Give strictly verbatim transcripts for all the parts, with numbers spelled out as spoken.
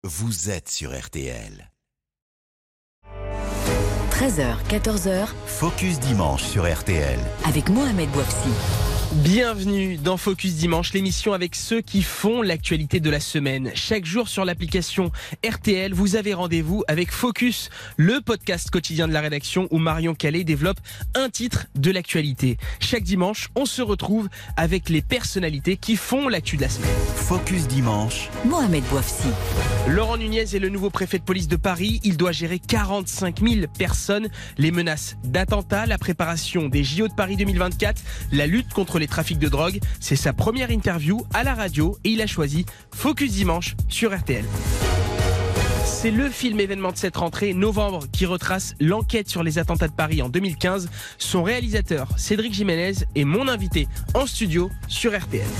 vous êtes sur R T L. treize heures, quatorze heures. Focus Dimanche sur R T L. Avec Mohamed Bouafsi. Bienvenue dans Focus Dimanche, l'émission avec ceux qui font l'actualité de la semaine. Chaque jour sur l'application R T L, vous avez rendez-vous avec Focus, le podcast quotidien de la rédaction où Marion Calais développe un titre de l'actualité. Chaque dimanche, on se retrouve avec les personnalités qui font l'actu de la semaine. Focus Dimanche. Mohamed Bouafsi. Laurent Nunez est le nouveau préfet de police de Paris. Il doit gérer quarante-cinq mille personnes. Les menaces d'attentats, la préparation des J O de Paris deux mille vingt-quatre, la lutte contre les trafics de drogue. C'est sa première interview à la radio et il a choisi Focus Dimanche sur R T L. C'est le film événement de cette rentrée, Novembre, qui retrace l'enquête sur les attentats de Paris en deux mille quinze. Son réalisateur, Cédric Jiménez, est mon invité en studio sur R T L.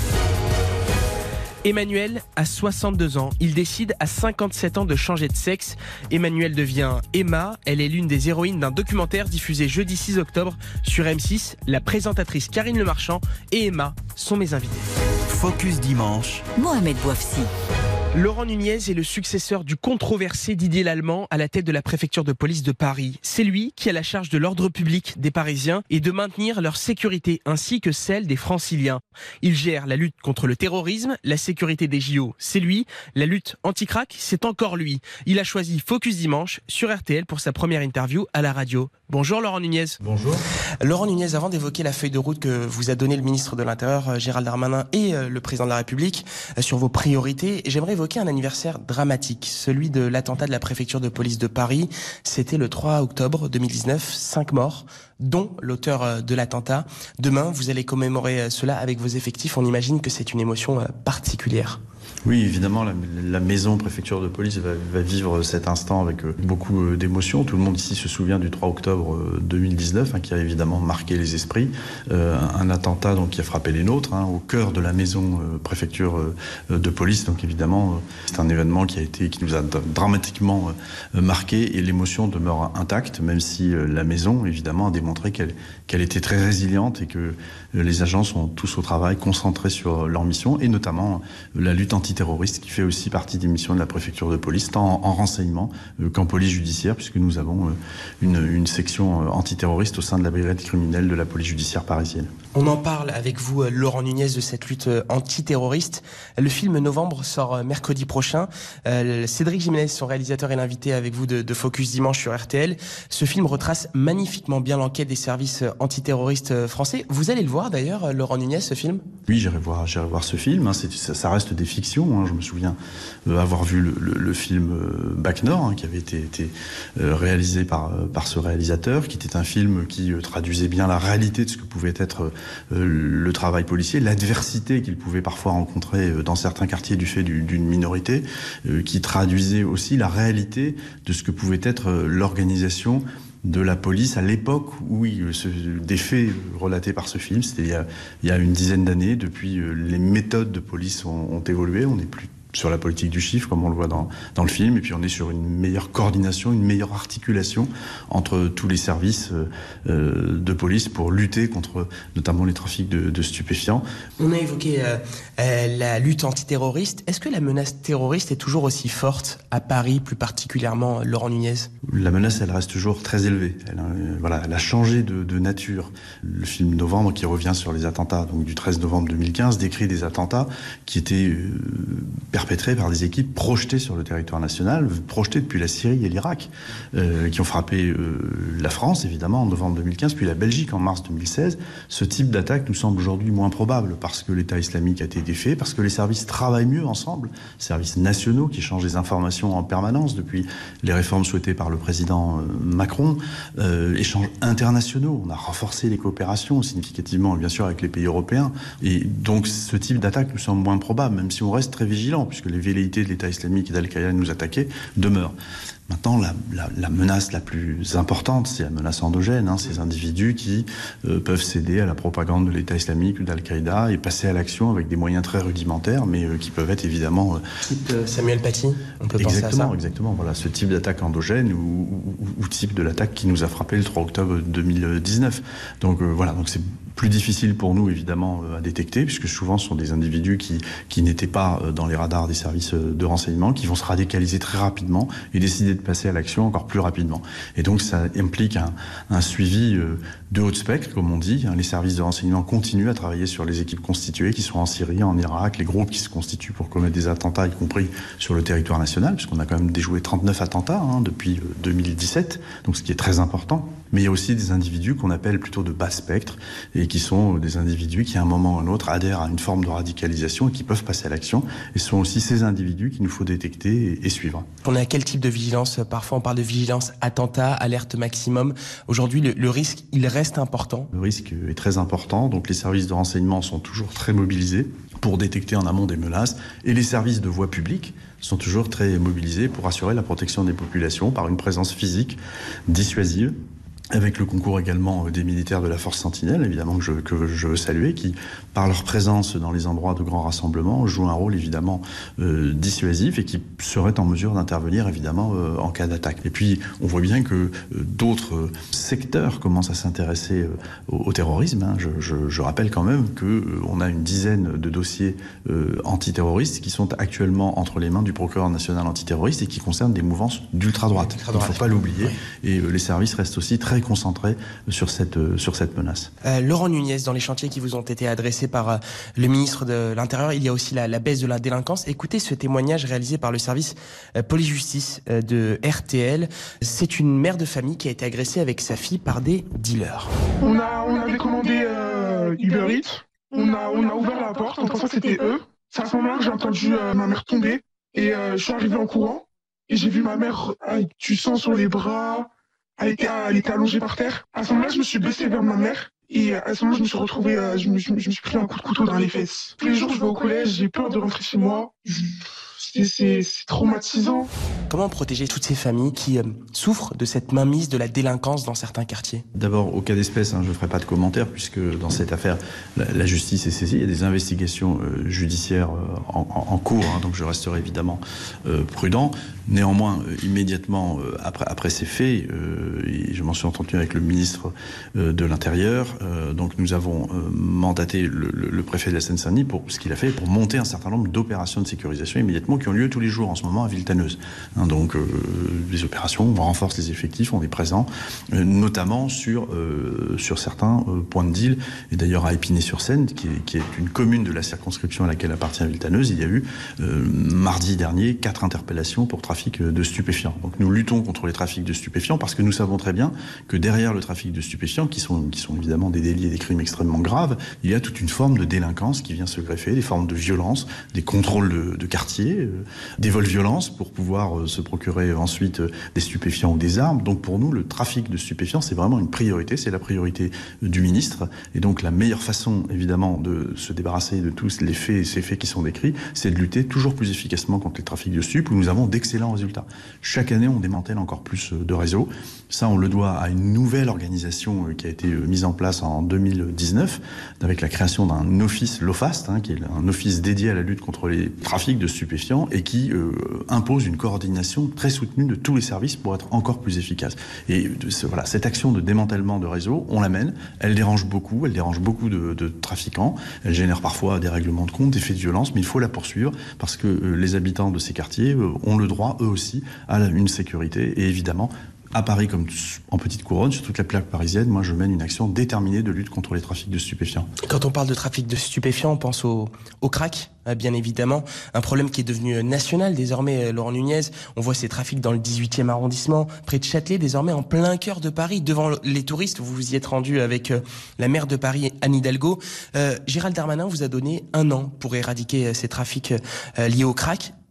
Emmanuel a soixante-deux ans. Il décide à cinquante-sept ans de changer de sexe. Emmanuel devient Emma. Elle est l'une des héroïnes d'un documentaire diffusé jeudi six octobre sur M six. La présentatrice Karine Le Marchand et Emma sont mes invités. Focus Dimanche. Mohamed Bouafsi. Laurent Nunez est le successeur du controversé Didier Lallemand à la tête de la préfecture de police de Paris. C'est lui qui a la charge de l'ordre public des Parisiens et de maintenir leur sécurité ainsi que celle des Franciliens. Il gère la lutte contre le terrorisme, la sécurité des J O, c'est lui. La lutte anti-crack, c'est encore lui. Il a choisi Focus Dimanche sur R T L pour sa première interview à la radio. Bonjour Laurent Nunez. Bonjour. Laurent Nunez, avant d'évoquer la feuille de route que vous a donnée le ministre de l'Intérieur Gérald Darmanin et le président de la République sur vos priorités, j'aimerais évoquer un anniversaire dramatique, celui de l'attentat de la préfecture de police de Paris. C'était le trois octobre deux mille dix-neuf, cinq morts, dont l'auteur de l'attentat. Demain, vous allez commémorer cela avec vos effectifs. On imagine que c'est une émotion particulière. Oui, évidemment, la, la maison préfecture de police va, va vivre cet instant avec beaucoup d'émotions. Tout le monde ici se souvient du trois octobre deux mille dix-neuf, hein, qui a évidemment marqué les esprits. Euh, un attentat donc, qui a frappé les nôtres, hein, au cœur de la maison euh, préfecture euh, de police. Donc évidemment, euh, c'est un événement qui a été, qui nous a dramatiquement euh, marqué et l'émotion demeure intacte, même si euh, la maison, évidemment, a démontré qu'elle, qu'elle était très résiliente et que euh, les agents sont tous au travail, concentrés sur leur mission et notamment euh, la lutte antiterroriste qui fait aussi partie des missions de la préfecture de police, tant en, en renseignement euh, qu'en police judiciaire, puisque nous avons euh, une, une section euh, antiterroriste au sein de la brigade criminelle de la police judiciaire parisienne. On en parle avec vous, euh, Laurent Nunez, de cette lutte euh, antiterroriste. Le film Novembre sort euh, mercredi prochain. Euh, Cédric Jiménez, son réalisateur, est l'invité avec vous de, de Focus Dimanche sur R T L. Ce film retrace magnifiquement bien l'enquête des services euh, antiterroristes euh, français. Vous allez le voir d'ailleurs, euh, Laurent Nunez, ce film ? Oui, j'irai voir, j'irai voir ce film. Hein. C'est, ça, ça reste des fictions. Hein. Je me souviens euh, avoir vu le, le, le film euh, Bac Nord, hein, qui avait été, été euh, réalisé par, euh, par ce réalisateur, qui était un film qui euh, traduisait bien la réalité de ce que pouvait être euh, le travail policier, l'adversité qu'il pouvait parfois rencontrer euh, dans certains quartiers du fait du, d'une minorité, euh, qui traduisait aussi la réalité de ce que pouvait être euh, l'organisation de la police à l'époque où oui, ce, des faits relatés par ce film, c'était il y a, il y a une dizaine d'années. Depuis, euh, les méthodes de police ont, ont évolué. On n'est plus sur la politique du chiffre, comme on le voit dans, dans le film, et puis on est sur une meilleure coordination, une meilleure articulation entre tous les services euh, de police pour lutter contre notamment les trafics de, de stupéfiants. On a évoqué euh, euh, la lutte antiterroriste. Est-ce que la menace terroriste est toujours aussi forte à Paris, plus particulièrement, Laurent Nunez ? La menace, elle reste toujours très élevée. Elle, euh, voilà, elle a changé de, de nature. Le film Novembre, qui revient sur les attentats donc du treize novembre deux mille quinze, décrit des attentats qui étaient euh, perpétrés par des équipes projetées sur le territoire national, projetées depuis la Syrie et l'Irak, euh, qui ont frappé euh, la France, évidemment, en novembre deux mille quinze, puis la Belgique en mars deux mille seize. Ce type d'attaque nous semble aujourd'hui moins probable, parce que l'État islamique a été défait, parce que les services travaillent mieux ensemble, services nationaux qui échangent des informations en permanence depuis les réformes souhaitées par le président Macron, euh, échanges internationaux. On a renforcé les coopérations significativement, bien sûr, avec les pays européens. Et donc, ce type d'attaque nous semble moins probable, même si on reste très vigilant, puisque les velléités de l'État islamique et d'Al-Qaïda de nous attaquer demeurent. Maintenant, la, la, la menace la plus importante, c'est la menace endogène, hein, ces individus qui euh, peuvent céder à la propagande de l'État islamique ou d'Al-Qaïda et passer à l'action avec des moyens très rudimentaires, mais euh, qui peuvent être évidemment... Euh, type euh, Samuel Paty, on peut exactement, penser à ça. Exactement, voilà, ce type d'attaque endogène ou, ou, ou type de l'attaque qui nous a frappé le trois octobre deux mille dix-neuf. Donc euh, voilà, donc c'est plus difficile pour nous, évidemment, à détecter, puisque souvent ce sont des individus qui, qui n'étaient pas dans les radars des services de renseignement, qui vont se radicaliser très rapidement et décider de passer à l'action encore plus rapidement. Et donc ça implique un, un suivi de haut spectre, comme on dit. Les services de renseignement continuent à travailler sur les équipes constituées qui sont en Syrie, en Irak, les groupes qui se constituent pour commettre des attentats, y compris sur le territoire national, puisqu'on a quand même déjoué trente-neuf attentats hein, depuis deux mille dix-sept, donc ce qui est très important. Mais il y a aussi des individus qu'on appelle plutôt de bas spectre et qui sont des individus qui, à un moment ou à un autre, adhèrent à une forme de radicalisation et qui peuvent passer à l'action. Et ce sont aussi ces individus qu'il nous faut détecter et, et suivre. On est à quel type de vigilance? Parfois, on parle de vigilance attentat, alerte maximum. Aujourd'hui, le, le risque, il reste important. Le risque est très important. Donc, les services de renseignement sont toujours très mobilisés pour détecter en amont des menaces. Et les services de voie publique sont toujours très mobilisés pour assurer la protection des populations par une présence physique dissuasive, avec le concours également des militaires de la Force Sentinelle, évidemment, que je, que je veux saluer, qui, par leur présence dans les endroits de grands rassemblements, jouent un rôle évidemment euh, dissuasif et qui seraient en mesure d'intervenir évidemment euh, en cas d'attaque. Et puis, on voit bien que euh, d'autres euh, secteurs commencent à s'intéresser euh, au, au terrorisme. Hein. Je, je, je rappelle quand même qu'on euh, a une dizaine de dossiers euh, antiterroristes qui sont actuellement entre les mains du procureur national antiterroriste et qui concernent des mouvances d'ultra-droite. Il ne faut pas l'oublier. Oui. Et euh, les services restent aussi très concentré sur cette, sur cette menace. Euh, Laurent Nunez, dans les chantiers qui vous ont été adressés par euh, le ministre de l'Intérieur, il y a aussi la, la baisse de la délinquance. Écoutez ce témoignage réalisé par le service euh, police-justice euh, de R T L. C'est une mère de famille qui a été agressée avec sa fille par des dealers. On, a, on avait commandé euh, Uber Eats, on a, on a ouvert la porte en pensant que c'était eux. C'est à ce moment-là que j'ai entendu euh, ma mère tomber et euh, je suis arrivé en courant et j'ai vu ma mère avec du sang sur les bras. Elle était, elle était allongée par terre. À ce moment-là, je me suis baissé vers ma mère. Et à ce moment, je me suis retrouvé, euh, je, me, je, me, je me suis pris un coup de couteau dans les fesses. Tous les jours, je vais au collège, j'ai peur de rentrer chez moi. C'est traumatisant. Comment protéger toutes ces familles qui euh, souffrent de cette mainmise de la délinquance dans certains quartiers? D'abord, au cas d'espèce, hein, je ne ferai pas de commentaires puisque dans cette affaire, la, la justice est saisie. Il y a des investigations euh, judiciaires euh, en, en, en cours, hein, donc je resterai évidemment euh, prudent. Néanmoins, euh, immédiatement euh, après, après ces faits, euh, et je m'en suis entendu avec le ministre euh, de l'Intérieur, euh, donc nous avons euh, mandaté le, le, le préfet de la Seine-Saint-Denis pour ce qu'il a fait pour monter un certain nombre d'opérations de sécurisation immédiatement qui ont lieu tous les jours en ce moment à Villetaneuse. Hein, donc euh, les opérations, on renforce les effectifs, on est présent, euh, notamment sur, euh, sur certains euh, points de deal. Et d'ailleurs à Épinay-sur-Seine, qui est, qui est une commune de la circonscription à laquelle appartient Villetaneuse, il y a eu euh, mardi dernier quatre interpellations pour trafic de stupéfiants. Donc nous luttons contre les trafics de stupéfiants parce que nous savons très bien que derrière le trafic de stupéfiants, qui sont, qui sont évidemment des délits et des crimes extrêmement graves, il y a toute une forme de délinquance qui vient se greffer, des formes de violence, des contrôles de, de quartier, euh, des vols-violences pour pouvoir euh, se procurer ensuite euh, des stupéfiants ou des armes. Donc pour nous, le trafic de stupéfiants, c'est vraiment une priorité, c'est la priorité euh, du ministre. Et donc la meilleure façon, évidemment, de se débarrasser de tous les faits et ces faits qui sont décrits, c'est de lutter toujours plus efficacement contre les trafics de stupes, où nous avons d'excellents résultats. Chaque année, on démantèle encore plus de réseaux. Ça, on le doit à une nouvelle organisation qui a été mise en place en deux mille dix-neuf, avec la création d'un office, l'OFAST, hein, qui est un office dédié à la lutte contre les trafics de stupéfiants et qui euh, impose une coordination très soutenue de tous les services pour être encore plus efficace. Et de, ce, voilà, cette action de démantèlement de réseaux, on la mène. Elle dérange beaucoup, elle dérange beaucoup de, de trafiquants. Elle génère parfois des règlements de compte, des faits de violence, mais il faut la poursuivre parce que euh, les habitants de ces quartiers euh, ont le droit, eux aussi, à une sécurité. Et évidemment, à Paris comme en petite couronne, sur toute la plaque parisienne, moi je mène une action déterminée de lutte contre les trafics de stupéfiants. Quand on parle de trafic de stupéfiants, on pense au, au crack, bien évidemment. Un problème qui est devenu national désormais, Laurent Nunez. On voit ces trafics dans le dix-huitième arrondissement, près de Châtelet, désormais en plein cœur de Paris, devant les touristes. Vous vous y êtes rendu avec la maire de Paris, Anne Hidalgo. Euh, Gérald Darmanin vous a donné un an pour éradiquer ces trafics euh, liés au crack.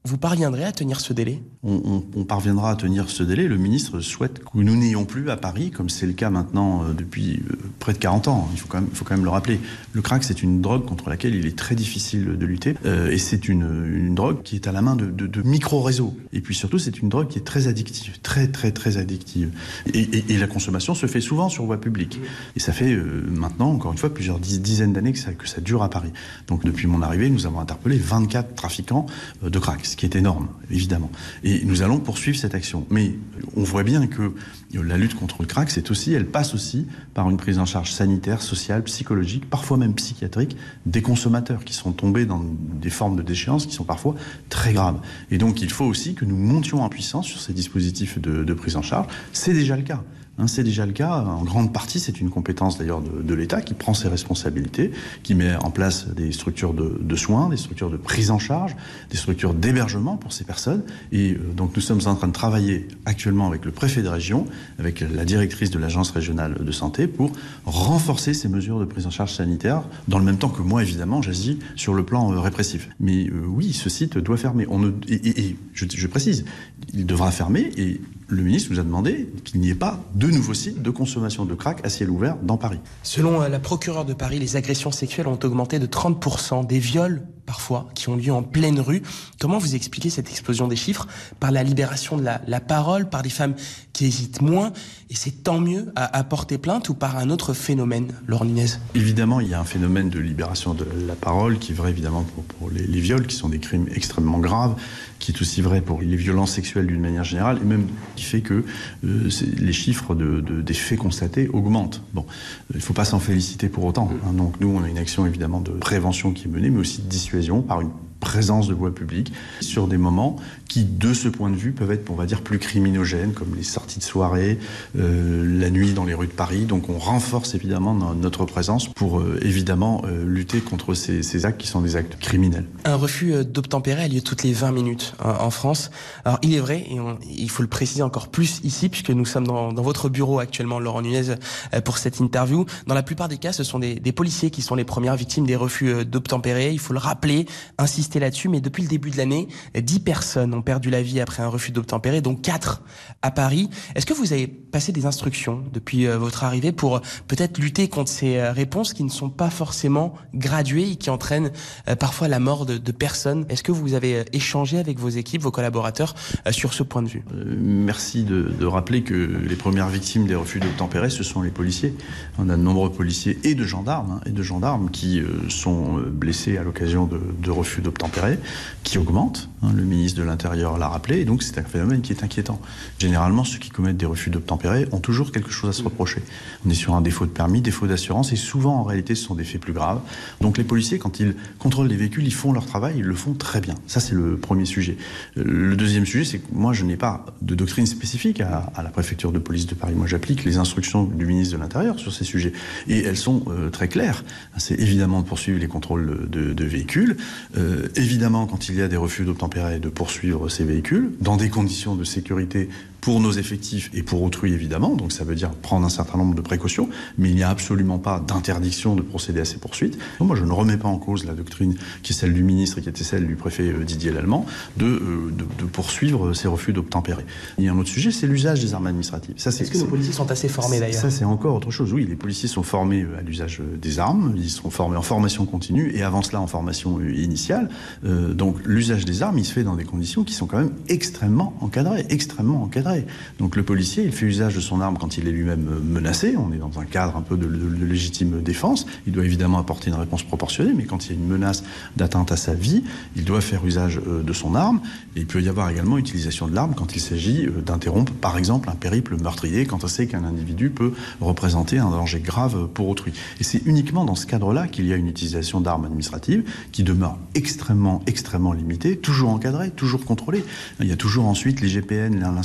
Vous parviendrez à tenir ce délai ? on, on, on parviendra à tenir ce délai. Le ministre souhaite que nous n'ayons plus à Paris, comme c'est le cas maintenant euh, depuis euh, près de quarante ans. Il faut quand même, faut quand même le rappeler. Le crack, c'est une drogue contre laquelle il est très difficile de lutter. Euh, et c'est une, une drogue qui est à la main de, de, de micro-réseaux. Et puis surtout, c'est une drogue qui est très addictive. Très, très, très addictive. Et, et, et la consommation se fait souvent sur voie publique. Et ça fait euh, maintenant, encore une fois, plusieurs dizaines d'années que ça, que ça dure à Paris. Donc depuis mon arrivée, nous avons interpellé vingt-quatre trafiquants euh, de crack, ce qui est énorme, évidemment. Et nous allons poursuivre cette action. Mais on voit bien que la lutte contre le crack, c'est aussi, elle passe aussi par une prise en charge sanitaire, sociale, psychologique, parfois même psychiatrique, des consommateurs qui sont tombés dans des formes de déchéance qui sont parfois très graves. Et donc il faut aussi que nous montions en puissance sur ces dispositifs de, de prise en charge. C'est déjà le cas. Hein, c'est déjà le cas. En grande partie, c'est une compétence d'ailleurs de, de l'État qui prend ses responsabilités, qui met en place des structures de, de soins, des structures de prise en charge, des structures d'hébergement pour ces personnes. Et euh, donc nous sommes en train de travailler actuellement avec le préfet de région, avec la directrice de l'agence régionale de santé, pour renforcer ces mesures de prise en charge sanitaire, dans le même temps que moi, évidemment, j'agis sur le plan euh, répressif. Mais euh, oui, ce site doit fermer. On ne, et, et, et je, je précise, il devra fermer et le ministre nous a demandé qu'il n'y ait pas de nouveaux sites de consommation de crack à ciel ouvert dans Paris. Selon la procureure de Paris, les agressions sexuelles ont augmenté de trente pour cent, des viols parfois qui ont lieu en pleine rue. Comment vous expliquez cette explosion des chiffres ? Par la libération de la, la parole, par des femmes qui hésitent moins, et c'est tant mieux à, à porter plainte, ou par un autre phénomène, Laure Nunez ? Évidemment, il y a un phénomène de libération de la parole qui est vrai évidemment pour, pour les, les viols, qui sont des crimes extrêmement graves, qui est aussi vrai pour les violences sexuelles d'une manière générale, et même qui fait que euh, les chiffres de, de, des faits constatés augmentent. Bon, il ne faut pas s'en féliciter pour autant. Hein. Donc nous, on a une action évidemment de prévention qui est menée, mais aussi de dissuasion par une présence de voie publique sur des moments qui, de ce point de vue, peuvent être, on va dire, plus criminogènes, comme les sorties de soirée, euh, la nuit dans les rues de Paris. Donc on renforce évidemment notre présence pour euh, évidemment euh, lutter contre ces, ces actes qui sont des actes criminels. Un refus d'obtempérer a lieu toutes les vingt minutes hein, en France. Alors il est vrai, et on, il faut le préciser encore plus ici, puisque nous sommes dans, dans votre bureau actuellement, Laurent Nunez, euh, pour cette interview. Dans la plupart des cas, ce sont des, des policiers qui sont les premières victimes des refus d'obtempérer. Il faut le rappeler, insister là-dessus, mais depuis le début de l'année, dix personnes ont perdu la vie après un refus d'obtempérer, dont quatre à Paris. Est-ce que vous avez passé des instructions depuis euh, votre arrivée pour euh, peut-être lutter contre ces euh, réponses qui ne sont pas forcément graduées et qui entraînent euh, parfois la mort de, de personnes ? Est-ce que vous avez euh, échangé avec vos équipes, vos collaborateurs euh, sur ce point de vue ? euh, Merci de, de rappeler que les premières victimes des refus d'obtempérer, ce sont les policiers. On a de nombreux policiers et de gendarmes, hein, et de gendarmes qui euh, sont blessés à l'occasion de, de refus d'obtempérer, qui augmentent. Hein, le ministre de l'Intérieur l'a rappelé, et donc c'est un phénomène qui est inquiétant. Généralement, ceux qui commettent des refus d'obtempérer ont toujours quelque chose à se reprocher. On est sur un défaut de permis, défaut d'assurance, et souvent, en réalité, ce sont des faits plus graves. Donc les policiers, quand ils contrôlent les véhicules, ils font leur travail, ils le font très bien. Ça, c'est le premier sujet. Le deuxième sujet, c'est que moi, je n'ai pas de doctrine spécifique à, à la préfecture de police de Paris. Moi, j'applique les instructions du ministre de l'Intérieur sur ces sujets. Et elles sont euh, très claires. C'est évidemment de poursuivre les contrôles de, de véhicules. Euh, évidemment, quand il y a des refus d'obtempérer, de poursuivre ces véhicules dans des conditions de sécurité pour nos effectifs et pour autrui, évidemment. Donc ça veut dire prendre un certain nombre de précautions, mais il n'y a absolument pas d'interdiction de procéder à ces poursuites. Donc moi, je ne remets pas en cause la doctrine qui est celle du ministre et qui était celle du préfet Didier Lallemand de, euh, de, de poursuivre ces refus d'obtempérer. Il y a un autre sujet, c'est l'usage des armes administratives. Ça, c'est, Est-ce que nos policiers sont assez formés d'ailleurs ? Ça, c'est encore autre chose. Oui, les policiers sont formés à l'usage des armes, ils sont formés en formation continue et avant cela en formation initiale. Euh, donc l'usage des armes, il se fait dans des conditions qui sont quand même extrêmement encadrées, extrêmement encadrées. Donc le policier, il fait usage de son arme quand il est lui-même menacé. On est dans un cadre un peu de, de, de légitime défense. Il doit évidemment apporter une réponse proportionnée, mais quand il y a une menace d'atteinte à sa vie, il doit faire usage de son arme. Et il peut y avoir également utilisation de l'arme quand il s'agit d'interrompre, par exemple, un périple meurtrier, quand on sait qu'un individu peut représenter un danger grave pour autrui. Et c'est uniquement dans ce cadre-là qu'il y a une utilisation d'armes administratives qui demeure extrêmement, extrêmement limitée, toujours encadrée, toujours contrôlée. Il y a toujours ensuite les G P N, l'inspection générale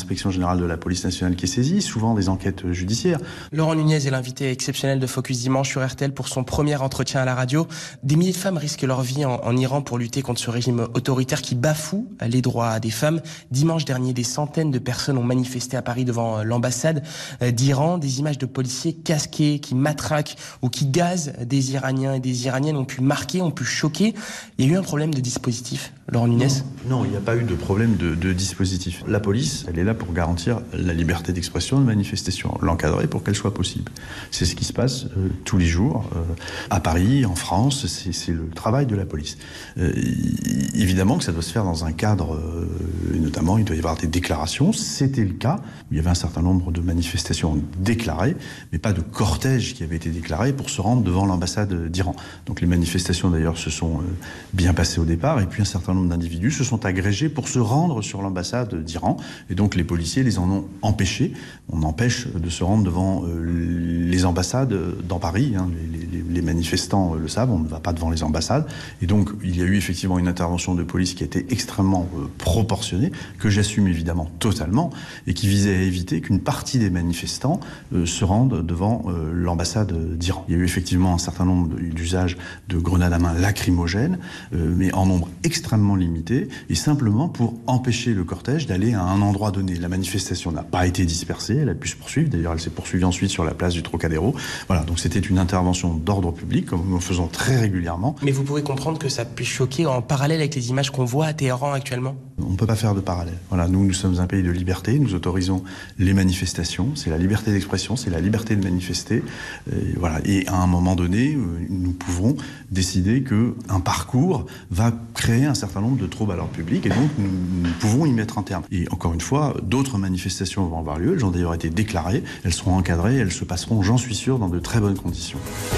général de la police nationale qui est saisi, souvent des enquêtes judiciaires. Laurent Nunez est l'invité exceptionnel de Focus Dimanche sur R T L pour son premier entretien à la radio. Des milliers de femmes risquent leur vie en, en Iran pour lutter contre ce régime autoritaire qui bafoue les droits des femmes. Dimanche dernier, des centaines de personnes ont manifesté à Paris devant l'ambassade d'Iran. Des images de policiers casqués qui matraquent ou qui gazent des Iraniens et des Iraniennes ont pu marquer, ont pu choquer. Il y a eu un problème de dispositif, Laurent Nunez ? Non, non, il n'y a pas eu de problème de, de dispositif. La police, elle est là pour garantir la liberté d'expression, de manifestation, l'encadrer pour qu'elle soit possible. C'est ce qui se passe euh, tous les jours euh, à Paris, en France, c'est, c'est le travail de la police. Euh, évidemment que ça doit se faire dans un cadre, euh, et notamment il doit y avoir des déclarations. C'était le cas, il y avait un certain nombre de manifestations déclarées, mais pas de cortège qui avait été déclaré pour se rendre devant l'ambassade d'Iran. Donc les manifestations d'ailleurs se sont euh, bien passées au départ, et puis un certain nombre d'individus se sont agrégés pour se rendre sur l'ambassade d'Iran, et donc les policiers les en ont empêchés. On empêche de se rendre devant euh, les ambassades dans Paris, hein. les, les, les manifestants le savent, on ne va pas devant les ambassades, et donc il y a eu effectivement une intervention de police qui a été extrêmement euh, proportionnée, que j'assume évidemment totalement, et qui visait à éviter qu'une partie des manifestants euh, se rendent devant euh, l'ambassade d'Iran. Il y a eu effectivement un certain nombre d'usages de grenades à main lacrymogènes, euh, mais en nombre extrêmement limité, et simplement pour empêcher le cortège d'aller à un endroit donné. La manifestation n'a pas été dispersée, elle a pu se poursuivre, d'ailleurs elle s'est poursuivie ensuite sur la place du Trocadéro. Voilà, donc c'était une intervention d'ordre public, comme nous le faisons très régulièrement. Mais vous pouvez comprendre que ça puisse choquer en parallèle avec les images qu'on voit à Téhéran actuellement ? On ne peut pas faire de parallèle. Voilà, nous, nous sommes un pays de liberté, nous autorisons les manifestations, c'est la liberté d'expression, c'est la liberté de manifester. Et, voilà. Et à un moment donné, nous pouvons décider qu'un parcours va créer un certain nombre de troubles à l'ordre public, et donc nous, nous pouvons y mettre un terme. Et encore une fois, d'autres manifestations vont avoir lieu, elles ont d'ailleurs été déclarées, elles seront encadrées, elles se passeront, j'en suis sûr, dans de très bonnes conditions.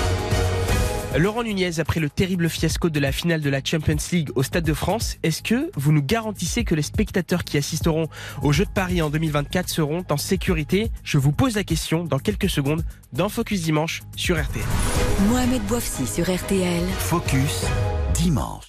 Laurent Nunez, après le terrible fiasco de la finale de la Champions League au Stade de France, est-ce que vous nous garantissez que les spectateurs qui assisteront aux Jeux de Paris en deux mille vingt-quatre seront en sécurité ? Je vous pose la question dans quelques secondes dans Focus Dimanche sur R T L. Mohamed Bouafsi sur R T L. Focus Dimanche.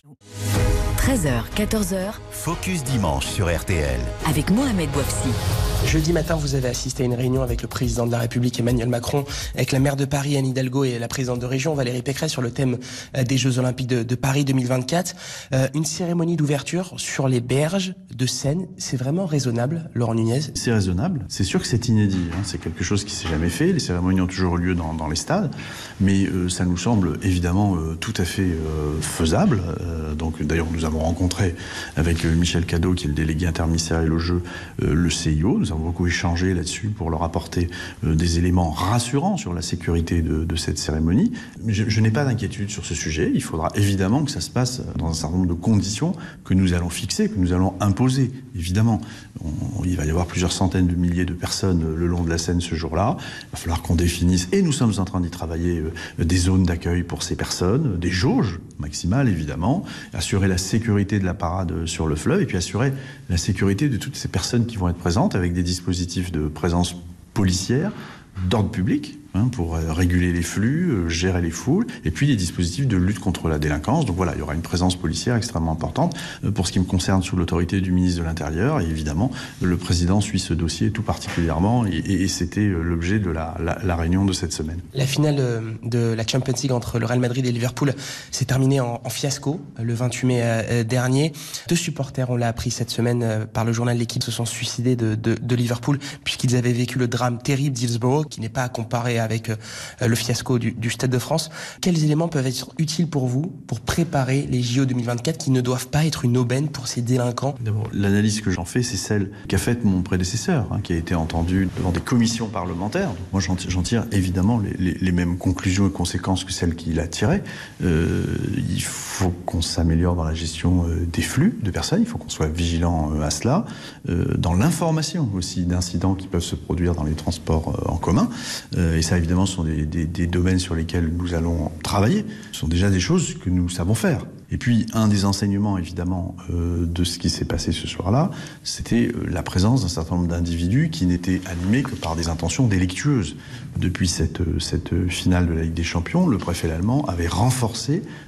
treize heures, quatorze heures. Focus Dimanche sur R T L. Avec Mohamed Bouafsi. Jeudi matin, vous avez assisté à une réunion avec le président de la République Emmanuel Macron, avec la maire de Paris Anne Hidalgo et la présidente de région Valérie Pécresse sur le thème des Jeux Olympiques de, de Paris deux mille vingt-quatre. Euh, une cérémonie d'ouverture sur les berges de Seine, c'est vraiment raisonnable, Laurent Nunez ? C'est raisonnable, c'est sûr que c'est inédit, hein. C'est quelque chose qui ne s'est jamais fait, les cérémonies ont toujours eu lieu dans, dans les stades, mais euh, ça nous semble évidemment euh, tout à fait euh, faisable. Euh, donc d'ailleurs nous avons rencontré avec euh, Michel Cadot, qui est le délégué interministériel aux Jeux, euh, le C I O, nous avons beaucoup échangé là-dessus pour leur apporter euh, des éléments rassurants sur la sécurité de, de cette cérémonie. Je, je n'ai pas d'inquiétude sur ce sujet. Il faudra évidemment que ça se passe dans un certain nombre de conditions que nous allons fixer, que nous allons imposer, évidemment. On, il va y avoir plusieurs centaines de milliers de personnes le long de la Seine ce jour-là. Il va falloir qu'on définisse, et nous sommes en train d'y travailler, euh, des zones d'accueil pour ces personnes, des jauges maximales évidemment, assurer la sécurité de la parade sur le fleuve, et puis assurer la sécurité de toutes ces personnes qui vont être présentes avec des dispositifs de présence policière, d'ordre public, hein, pour euh, réguler les flux, euh, gérer les foules, et puis des dispositifs de lutte contre la délinquance. Donc voilà, il y aura une présence policière extrêmement importante. Euh, pour ce qui me concerne, sous l'autorité du ministre de l'Intérieur, et évidemment, le président suit ce dossier tout particulièrement, et, et, et c'était euh, l'objet de la, la, la réunion de cette semaine. La finale euh, de la Champions League entre le Real Madrid et Liverpool s'est terminée en, en fiasco le vingt-huit mai euh, dernier. Deux supporters, on l'a appris cette semaine euh, par le journal L'Équipe, se sont suicidés de, de, de Liverpool, puisqu'ils avaient vécu le drame terrible d'Hillsborough, qui n'est pas à comparer avec euh, le fiasco du, du Stade de France. Quels éléments peuvent être utiles pour vous pour préparer les J O deux mille vingt-quatre qui ne doivent pas être une aubaine pour ces délinquants ? D'abord, l'analyse que j'en fais, c'est celle qu'a faite mon prédécesseur, hein, qui a été entendu devant des commissions parlementaires. Donc moi, j'en, j'en tire évidemment les, les, les mêmes conclusions et conséquences que celles qu'il a tirées. Euh, il faut qu'on s'améliore dans la gestion euh, des flux de personnes, il faut qu'on soit vigilant euh, à cela, euh, dans l'information aussi d'incidents qui peuvent se produire dans les transports euh, en commun. Euh, et ça, évidemment, ce sont des, des, des domaines sur lesquels nous allons travailler. Ce sont déjà des choses que nous savons faire. Et puis, un des enseignements, évidemment, euh, de ce qui s'est passé ce soir-là, c'était euh, la présence d'un certain nombre d'individus qui n'étaient animés que par des intentions délictueuses. Depuis cette, cette finale de la Ligue des Champions, le préfet allemand avait renforcé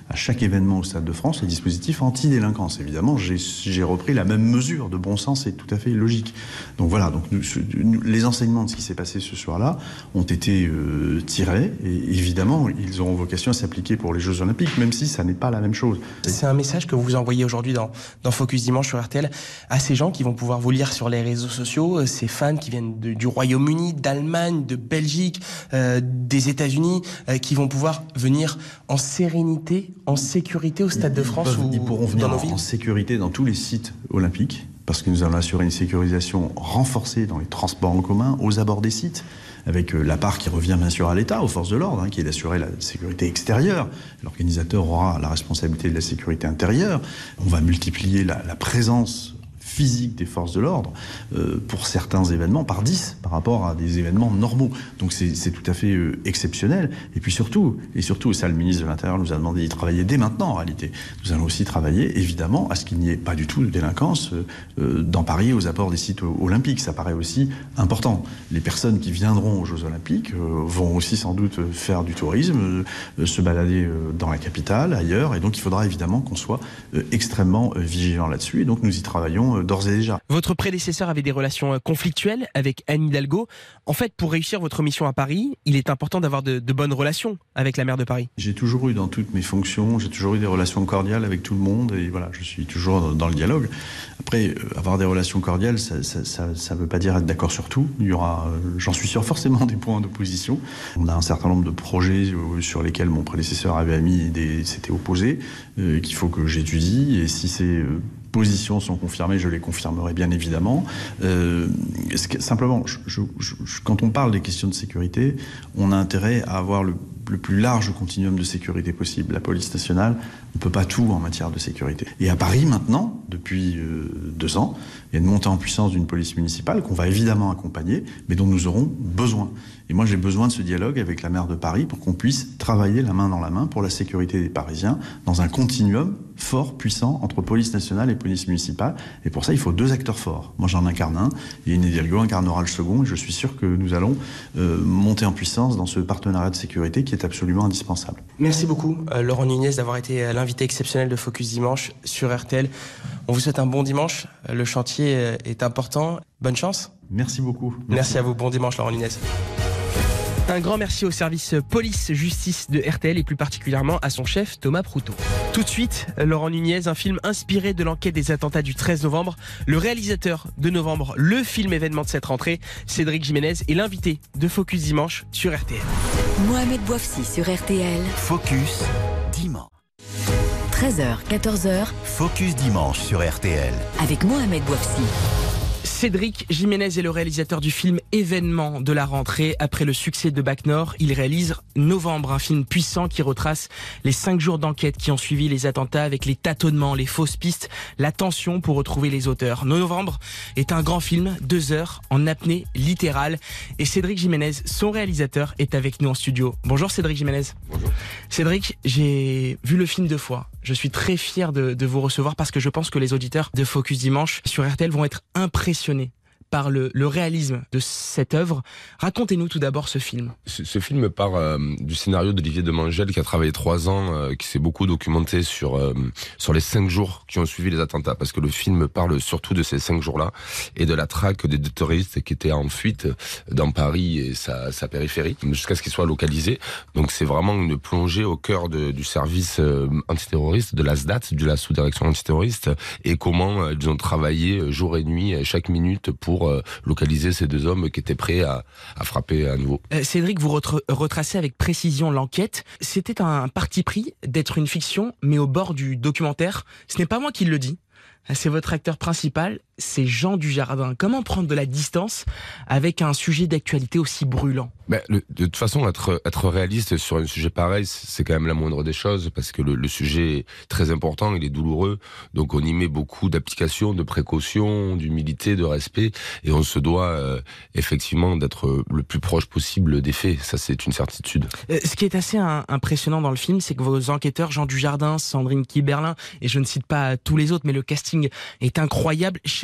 à chaque événement au Stade de France les dispositifs anti-délinquance. Évidemment, j'ai, j'ai repris la même mesure de bon sens et tout à fait logique. Donc voilà, donc nous, nous, les enseignements de ce qui s'est passé ce soir-là ont été euh, tirés et évidemment, ils auront vocation à s'appliquer pour les Jeux Olympiques, même si ça n'est pas la même chose. C'est un message que vous envoyez aujourd'hui dans, dans Focus Dimanche sur R T L à ces gens qui vont pouvoir vous lire sur les réseaux sociaux, ces fans qui viennent de, du Royaume-Uni, d'Allemagne, de Belgique, euh, des États-Unis, euh, qui vont pouvoir venir en sérénité, en sécurité au Stade ils, de France ils peuvent, ou ils pourront venir dans nos en, villes. en sécurité dans tous les sites olympiques, parce que nous allons assurer une sécurisation renforcée dans les transports en commun, aux abords des sites, avec la part qui revient bien sûr à l'État, aux forces de l'ordre, hein, qui est d'assurer la sécurité extérieure. L'organisateur aura la responsabilité de la sécurité intérieure. On va multiplier la, la présence physique des forces de l'ordre euh, pour certains événements par dix par rapport à des événements normaux. Donc c'est, c'est tout à fait euh, exceptionnel. Et puis surtout, et surtout, ça le ministre de l'Intérieur nous a demandé d'y travailler dès maintenant en réalité. Nous allons aussi travailler évidemment à ce qu'il n'y ait pas du tout de délinquance euh, dans Paris aux abords des sites olympiques. Ça paraît aussi important. Les personnes qui viendront aux Jeux Olympiques euh, vont aussi sans doute faire du tourisme, euh, se balader euh, dans la capitale, ailleurs. Et donc il faudra évidemment qu'on soit euh, extrêmement euh, vigilant là-dessus. Et donc nous y travaillons euh, d'ores et déjà. Votre prédécesseur avait des relations conflictuelles avec Anne Hidalgo. En fait, pour réussir votre mission à Paris, il est important d'avoir de, de bonnes relations avec la maire de Paris. J'ai toujours eu dans toutes mes fonctions, j'ai toujours eu des relations cordiales avec tout le monde et voilà, je suis toujours dans le dialogue. Après, avoir des relations cordiales, ça ça, ça, ça veut pas dire être d'accord sur tout. Il y aura, j'en suis sûr, forcément des points d'opposition. On a un certain nombre de projets sur lesquels mon prédécesseur avait mis des, s'était opposé, euh, qu'il faut que j'étudie et si c'est euh, positions sont confirmées, je les confirmerai bien évidemment. Euh, simplement, je, je, je, quand on parle des questions de sécurité, on a intérêt à avoir le, le plus large continuum de sécurité possible. La police nationale ne peut pas tout en matière de sécurité. Et à Paris maintenant, depuis euh, deux ans, il y a une montée en puissance d'une police municipale qu'on va évidemment accompagner, mais dont nous aurons besoin. Et moi, j'ai besoin de ce dialogue avec la maire de Paris pour qu'on puisse travailler la main dans la main pour la sécurité des Parisiens dans un continuum fort, puissant, entre police nationale et police municipale. Et pour ça, il faut deux acteurs forts. Moi, j'en incarne un, et Anne Hidalgo incarnera le second, et je suis sûr que nous allons euh, monter en puissance dans ce partenariat de sécurité qui est absolument indispensable. Merci beaucoup, euh, Laurent Nunez, d'avoir été l'invité exceptionnel de Focus Dimanche sur R T L. On vous souhaite un bon dimanche. Le chantier est important. Bonne chance. Merci beaucoup. Merci, Merci à vous. Bon dimanche, Laurent Nunez. Un grand merci au service police-justice de R T L et plus particulièrement à son chef Thomas Proutot. Tout de suite, Laurent Nunez, un film inspiré de l'enquête des attentats du treize novembre. Le réalisateur de Novembre, le film événement de cette rentrée, Cédric Jiménez, est l'invité de Focus Dimanche sur R T L. Mohamed Bouafsi sur R T L. Focus Dimanche. treize heures, quatorze heures. Focus Dimanche sur R T L. Avec Mohamed Bouafsi. Cédric Jiménez est le réalisateur du film événement de la rentrée. Après le succès de Bac Nord, il réalise Novembre, un film puissant qui retrace les cinq jours d'enquête qui ont suivi les attentats avec les tâtonnements, les fausses pistes, la tension pour retrouver les auteurs. Novembre est un grand film, deux heures en apnée littérale. Et Cédric Jiménez, son réalisateur, est avec nous en studio. Bonjour Cédric Jiménez. Bonjour. Cédric, j'ai vu le film deux fois. Je suis très fier de, de vous recevoir parce que je pense que les auditeurs de Focus Dimanche sur R T L vont être impressionnés par le, le réalisme de cette œuvre. Racontez-nous tout d'abord ce film. Ce, ce film part euh, du scénario d'Olivier Demangel qui a travaillé trois ans, euh, qui s'est beaucoup documenté sur euh, sur les cinq jours qui ont suivi les attentats, parce que le film parle surtout de ces cinq jours-là et de la traque des deux terroristes qui étaient en fuite dans Paris et sa, sa périphérie, jusqu'à ce qu'ils soient localisés. Donc c'est vraiment une plongée au cœur de, du service euh, antiterroriste, de la S D A T, de la sous-direction antiterroriste, et comment euh, ils ont travaillé jour et nuit, chaque minute, pour pour localiser ces deux hommes qui étaient prêts à, à frapper à nouveau. Euh, Cédric, vous retra- retracez avec précision l'enquête. C'était un parti pris d'être une fiction, mais au bord du documentaire. Ce n'est pas moi qui le dis. C'est votre acteur principal, c'est Jean Dujardin. Comment prendre de la distance avec un sujet d'actualité aussi brûlant ? Ben, le, de toute façon, être, être réaliste sur un sujet pareil, c'est quand même la moindre des choses, parce que le, le sujet est très important, il est douloureux, donc on y met beaucoup d'applications, de précautions, d'humilité, de respect, et on se doit euh, effectivement d'être le plus proche possible des faits, ça c'est une certitude. Euh, ce qui est assez un, impressionnant dans le film, c'est que vos enquêteurs, Jean Dujardin, Sandrine Kiberlin, et je ne cite pas tous les autres, mais le casting est incroyable, cherchent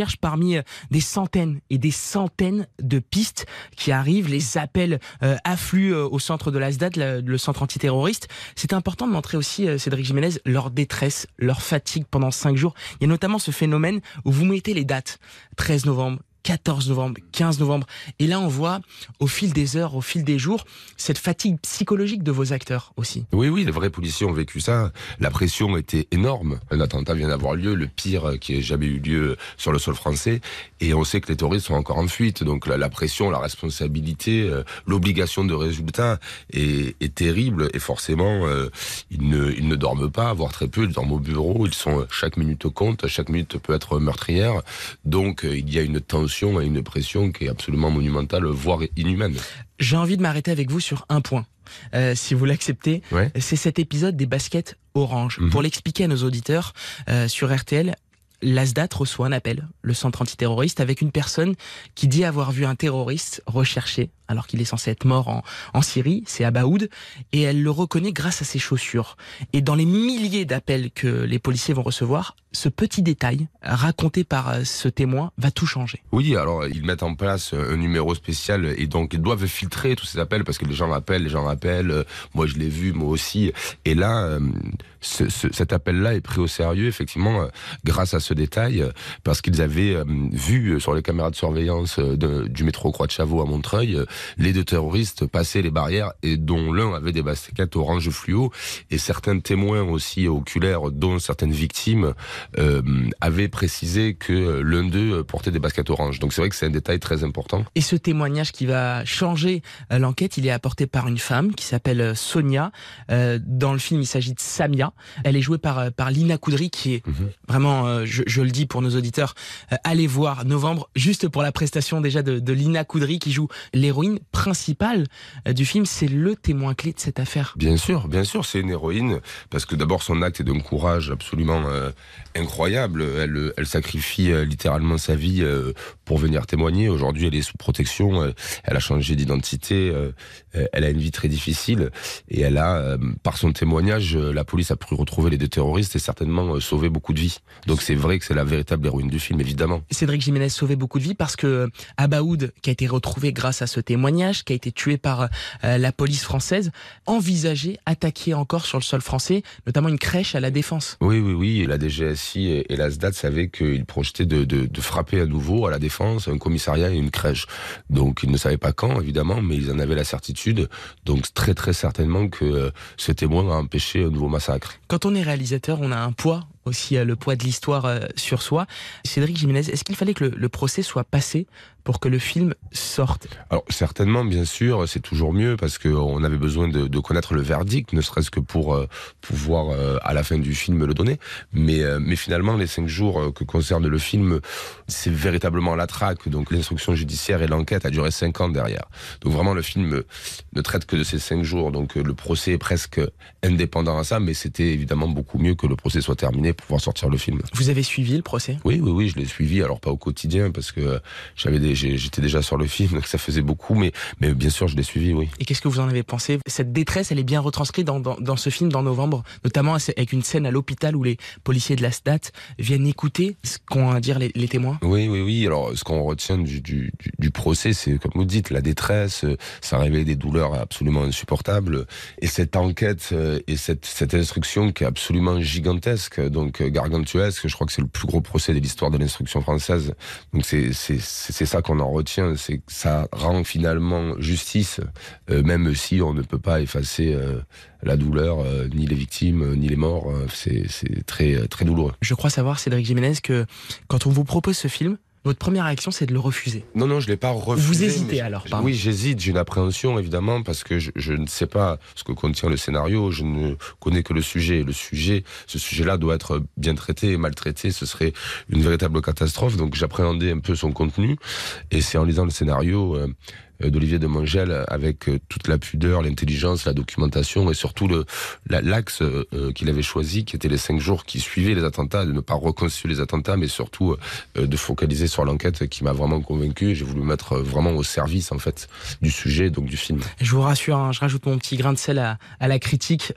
recherche parmi des centaines et des centaines de pistes qui arrivent. Les appels euh, affluent au centre de l'A S D A T, le, le centre antiterroriste. C'est important de montrer aussi, euh, Cédric Jiménez, leur détresse, leur fatigue pendant cinq jours. Il y a notamment ce phénomène où vous mettez les dates. treize novembre, quatorze novembre, quinze novembre. Et là, on voit, au fil des heures, au fil des jours, cette fatigue psychologique de vos acteurs aussi. Oui, oui, les vrais policiers ont vécu ça. La pression était énorme. Un attentat vient d'avoir lieu, le pire qui ait jamais eu lieu sur le sol français. Et on sait que les terroristes sont encore en fuite. Donc la, la pression, la responsabilité, euh, l'obligation de résultat est, est terrible. Et forcément, euh, ils, ne, ils ne dorment pas, voire très peu. Ils dorment au bureau. Ils sont, chaque minute compte. Chaque minute peut être meurtrière. Donc euh, il y a une tension à une pression qui est absolument monumentale, voire inhumaine. J'ai envie de m'arrêter avec vous sur un point, euh, si vous l'acceptez. Ouais. C'est cet épisode des baskets orange. Mm-hmm. Pour l'expliquer à nos auditeurs, euh, sur R T L, l'A S D A T reçoit un appel, le centre antiterroriste, avec une personne qui dit avoir vu un terroriste recherché, alors qu'il est censé être mort en, en Syrie, c'est Abaoud, et elle le reconnaît grâce à ses chaussures. Et dans les milliers d'appels que les policiers vont recevoir, ce petit détail, raconté par ce témoin, va tout changer. Oui, alors ils mettent en place un numéro spécial, et donc ils doivent filtrer tous ces appels, parce que les gens appellent, les gens appellent, moi je l'ai vu, moi aussi, et là, ce, ce, cet appel-là est pris au sérieux, effectivement, grâce à ce détail, parce qu'ils avaient vu sur les caméras de surveillance de, du métro Croix-de-Chavaux à Montreuil, les deux terroristes passaient les barrières, et dont l'un avait des baskets orange fluo, et certains témoins aussi oculaires, dont certaines victimes, euh, avaient précisé que l'un d'eux portait des baskets orange. Donc c'est vrai que c'est un détail très important. Et ce témoignage qui va changer l'enquête, il est apporté par une femme qui s'appelle Sonia. Euh, dans le film, il s'agit de Samia. Elle est jouée par, par Lina Koudry, qui est mmh. vraiment, euh, je, je le dis pour nos auditeurs, euh, allez voir Novembre, juste pour la prestation déjà de, de Lina Koudry, qui joue l'héroïne principale euh, du film. C'est le témoin clé de cette affaire. Bien sûr, bien sûr, c'est une héroïne, parce que d'abord son acte est d'un courage absolument euh, incroyable. Elle, elle sacrifie euh, littéralement sa vie euh, pour venir témoigner. Aujourd'hui, elle est sous protection, euh, elle a changé d'identité, euh, elle a une vie très difficile, et elle a, euh, par son témoignage, euh, la police a pu retrouver les deux terroristes et certainement euh, sauver beaucoup de vies. Donc c'est vrai que c'est la véritable héroïne du film, évidemment. Cédric Jiménez sauvé beaucoup de vies parce que Abaoud, qui a été retrouvé grâce à ce témoignage, qui a été tué par euh, la police française, envisageait attaquer encore sur le sol français, notamment une crèche à La Défense. Oui, oui, oui, et la D G S I et, et l'A S D A T savaient qu'ils projetaient de, de, de frapper à nouveau à La Défense, un commissariat et une crèche. Donc ils ne savaient pas quand, évidemment, mais ils en avaient la certitude. Donc très très certainement que euh, ce témoin a empêché un nouveau massacre. Quand on est réalisateur, on a un poids aussi, euh, le poids de l'histoire euh, sur soi. Cédric Jiménez, est-ce qu'il fallait que le, le procès soit passé pour que le film sorte? Alors certainement, bien sûr, c'est toujours mieux parce qu'on avait besoin de, de connaître le verdict, ne serait-ce que pour euh, pouvoir euh, à la fin du film le donner. Mais, euh, mais finalement, les cinq jours euh, que concerne le film, c'est véritablement la traque. Donc l'instruction judiciaire et l'enquête a duré cinq ans derrière. Donc vraiment, le film ne traite que de ces cinq jours. Donc le procès est presque indépendant à ça, mais c'était évidemment beaucoup mieux que le procès soit terminé pour pouvoir sortir le film. Vous avez suivi le procès? Oui, oui, oui, je l'ai suivi. Alors pas au quotidien parce que j'avais des j'étais déjà sur le film, donc ça faisait beaucoup, mais, mais bien sûr, je l'ai suivi, oui. Et qu'est-ce que vous en avez pensé? Cette détresse, elle est bien retranscrite dans, dans, dans ce film, dans Novembre, notamment avec une scène à l'hôpital où les policiers de l'A S D A T viennent écouter ce qu'ont à dire les, les témoins. Oui, oui, oui. Alors, ce qu'on retient du, du, du, du procès, c'est, comme vous dites, la détresse, ça révèle des douleurs absolument insupportables, et cette enquête et cette, cette instruction qui est absolument gigantesque, donc gargantuesque, je crois que c'est le plus gros procès de l'histoire de l'instruction française. Donc c'est, c'est, c'est ça qu'on en retient, c'est que ça rend finalement justice, euh, même si on ne peut pas effacer euh, la douleur, euh, ni les victimes, ni les morts. Euh, c'est, c'est très, très douloureux. Je crois savoir, Cédric Jiménez, que quand on vous propose ce film, votre première réaction, c'est de le refuser. Non, non, je l'ai pas refusé. Vous hésitez alors, pardon. Oui, j'hésite, j'ai une appréhension, évidemment, parce que je, je ne sais pas ce que contient le scénario, je ne connais que le sujet. Le sujet, ce sujet-là doit être bien traité et maltraité, ce serait une véritable catastrophe, donc j'appréhendais un peu son contenu, et c'est en lisant le scénario euh, d'Olivier de Mongel, avec toute la pudeur, l'intelligence, la documentation et surtout le, la, l'axe euh, qu'il avait choisi, qui était les cinq jours qui suivaient les attentats, de ne pas reconstituer les attentats, mais surtout euh, de focaliser sur l'enquête, qui m'a vraiment convaincu, et j'ai voulu mettre vraiment au service en fait du sujet, donc du film. Je vous rassure, hein, je rajoute mon petit grain de sel à, à la critique. Euh,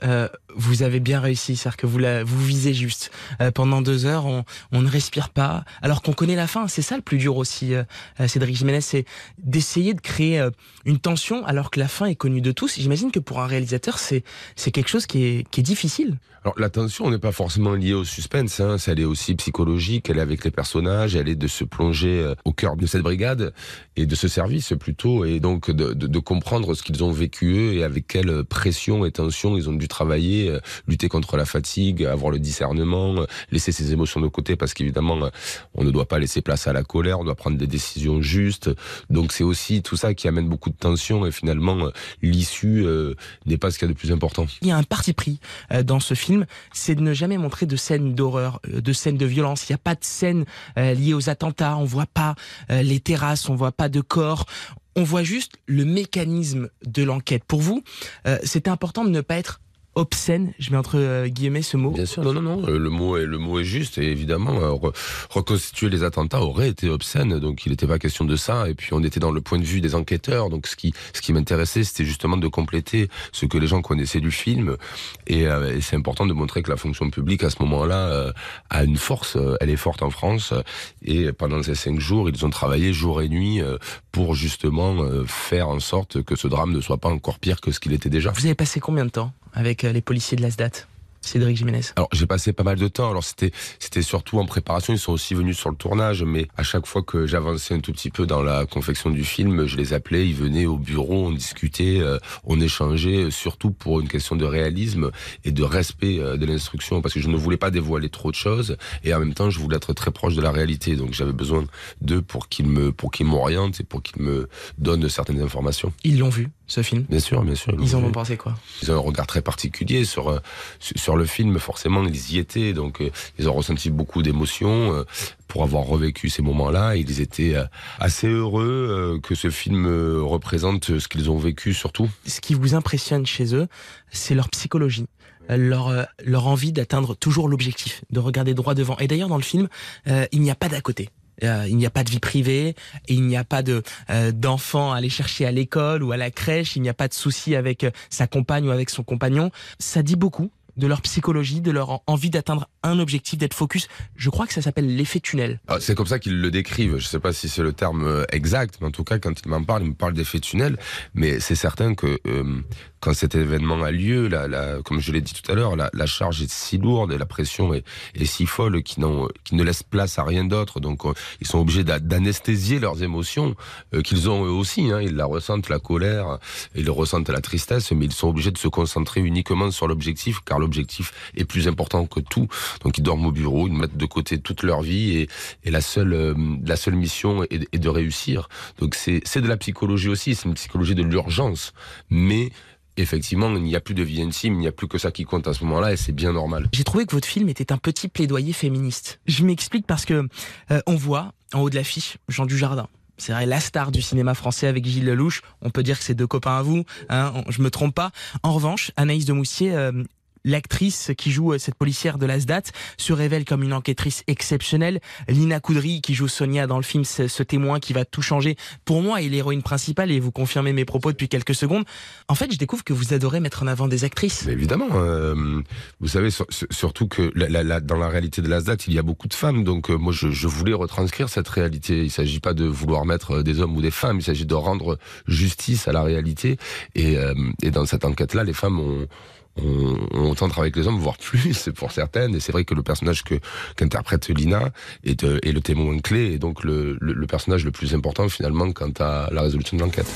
vous avez bien réussi, c'est-à-dire que vous, la, vous visez juste. Euh, pendant deux heures, on, on ne respire pas, alors qu'on connaît la fin. C'est ça le plus dur aussi, euh, Cédric Jiménez, c'est d'essayer de créer euh, une tension alors que la fin est connue de tous. J'imagine que pour un réalisateur, c'est, c'est quelque chose qui est, qui est difficile. Alors la tension n'est pas forcément liée au suspense, hein. Elle est aussi psychologique, elle est avec les personnages, elle est de se plonger euh, au cœur de cette brigade et de ce service plutôt, et donc de, de, de comprendre ce qu'ils ont vécu eux et avec quelle pression et tension ils ont dû travailler, euh, lutter contre la fatigue, avoir le discernement, euh, laisser ses émotions de côté, parce qu'évidemment euh, on ne doit pas laisser place à la colère, on doit prendre des décisions justes. Donc c'est aussi tout ça qui amène beaucoup de tension, et finalement euh, l'issue euh, n'est pas ce qu'il y a de plus important. Il y a un parti pris euh, dans ce film, c'est de ne jamais montrer de scènes d'horreur, de scènes de violence. Il n'y a pas de scènes euh, liées aux attentats, on voit pas euh, les terrasses, on voit pas de corps. On voit juste le mécanisme de l'enquête. Pour vous, euh, c'était important de ne pas être obscène, je mets entre euh, guillemets ce mot. Bien sûr, non, non, non, le mot est, le mot est juste, et évidemment, euh, re, reconstituer les attentats aurait été obscène, donc il n'était pas question de ça, et puis on était dans le point de vue des enquêteurs, donc ce qui, ce qui m'intéressait, c'était justement de compléter ce que les gens connaissaient du film, et, euh, et c'est important de montrer que la fonction publique, à ce moment-là, euh, a une force, euh, elle est forte en France, et pendant ces cinq jours, ils ont travaillé jour et nuit euh, pour justement euh, faire en sorte que ce drame ne soit pas encore pire que ce qu'il était déjà. Vous avez passé combien de temps avec les policiers de l'A S D A T, Cédric Jiménez? Alors j'ai passé pas mal de temps, alors c'était c'était surtout en préparation, ils sont aussi venus sur le tournage, mais à chaque fois que j'avançais un tout petit peu dans la confection du film, je les appelais, ils venaient au bureau, on discutait, euh, on échangeait, surtout pour une question de réalisme et de respect euh, de l'instruction, parce que je ne voulais pas dévoiler trop de choses, et en même temps je voulais être très proche de la réalité, donc j'avais besoin d'eux pour qu'ils me pour qu'ils m'orientent et pour qu'ils me donnent certaines informations. Ils l'ont vu, ce film? Bien sûr, bien sûr. Ils, ils en ont pensé quoi? Ils ont un regard très particulier sur euh, sur le film, forcément ils y étaient, donc euh, ils ont ressenti beaucoup d'émotions euh, pour avoir revécu ces moments-là. Ils étaient euh, assez heureux euh, que ce film euh, représente ce qu'ils ont vécu surtout. Ce qui vous impressionne chez eux, c'est leur psychologie. Leur, euh, leur envie d'atteindre toujours l'objectif, de regarder droit devant. Et d'ailleurs dans le film, euh, il n'y a pas d'à côté. Euh, il n'y a pas de vie privée, et il n'y a pas de euh, d'enfants à aller chercher à l'école ou à la crèche, il n'y a pas de souci avec euh, sa compagne ou avec son compagnon. Ça dit beaucoup de leur psychologie, de leur envie d'atteindre un objectif, d'être focus. Je crois que ça s'appelle l'effet tunnel. Ah, c'est comme ça qu'ils le décrivent. Je sais pas si c'est le terme exact, mais en tout cas, quand ils m'en parlent, ils me parlent d'effet tunnel. Mais c'est certain que euh, quand cet événement a lieu, la, la, comme je l'ai dit tout à l'heure, la, la charge est si lourde et la pression est, est si folle qu'ils n'ont, qu'ils ne laissent place à rien d'autre. Donc, euh, ils sont obligés d'anesthésier leurs émotions, euh, qu'ils ont eux aussi. Hein. Ils la ressentent, la colère, ils ressentent la tristesse, mais ils sont obligés de se concentrer uniquement sur l'objectif, car l'objectif est plus important que tout. Donc ils dorment au bureau, ils mettent de côté toute leur vie, et, et la seule euh, la seule mission est, est de réussir. Donc c'est c'est de la psychologie aussi, c'est une psychologie de l'urgence, mais effectivement, il n'y a plus de vie intime, il n'y a plus que ça qui compte à ce moment-là, et c'est bien normal. J'ai trouvé que votre film était un petit plaidoyer féministe. Je m'explique parce que euh, on voit en haut de l'affiche Jean Dujardin. C'est vrai, la star du cinéma français avec Gilles Lelouch. On peut dire que c'est deux copains à vous, hein, je me trompe pas. En revanche, Anaïs de Moustier, euh, l'actrice qui joue cette policière de l'A S D A T, se révèle comme une enquêtrice exceptionnelle. Lina Coudry, qui joue Sonia dans le film, ce, ce témoin qui va tout changer, pour moi est l'héroïne principale, et vous confirmez mes propos depuis quelques secondes. En fait, je découvre que vous adorez mettre en avant des actrices. Mais évidemment, euh, vous savez, sur, surtout que la, la, la, dans la réalité de l'A S D A T, il y a beaucoup de femmes, donc euh, moi je, je voulais retranscrire cette réalité. Il ne s'agit pas de vouloir mettre des hommes ou des femmes, il s'agit de rendre justice à la réalité, et, euh, et dans cette enquête-là, les femmes ont On, on autant travailler avec les hommes, voire plus pour certaines, et c'est vrai que le personnage que qu'interprète Lina est, euh, est le témoin clé, et donc le, le, le personnage le plus important finalement quant à la résolution de l'enquête.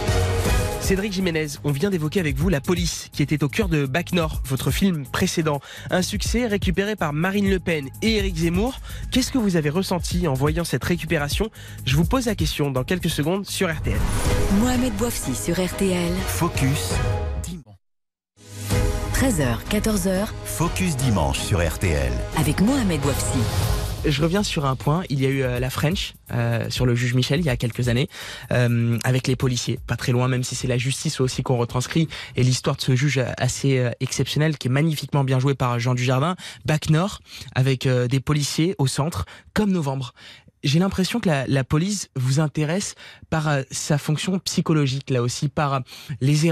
Cédric Jiménez, on vient d'évoquer avec vous La Police, qui était au cœur de Bac Nord, votre film précédent. Un succès récupéré par Marine Le Pen et Éric Zemmour. Qu'est-ce que vous avez ressenti en voyant cette récupération? Je vous pose la question dans quelques secondes sur R T L. Mohamed Bouafsi sur R T L. Focus dimanche. treize heures, quatorze heures. Focus dimanche sur R T L. Avec Mohamed Bouafsi. Je reviens sur un point, il y a eu euh, la French euh, sur le juge Michel il y a quelques années, euh, avec les policiers, pas très loin, même si c'est la justice aussi qu'on retranscrit, et l'histoire de ce juge assez euh, exceptionnel qui est magnifiquement bien joué par Jean Dujardin. Bac Nord, avec euh, des policiers au centre, comme Novembre. J'ai l'impression que la, la police vous intéresse par euh, sa fonction psychologique, là aussi, par euh, les erreurs,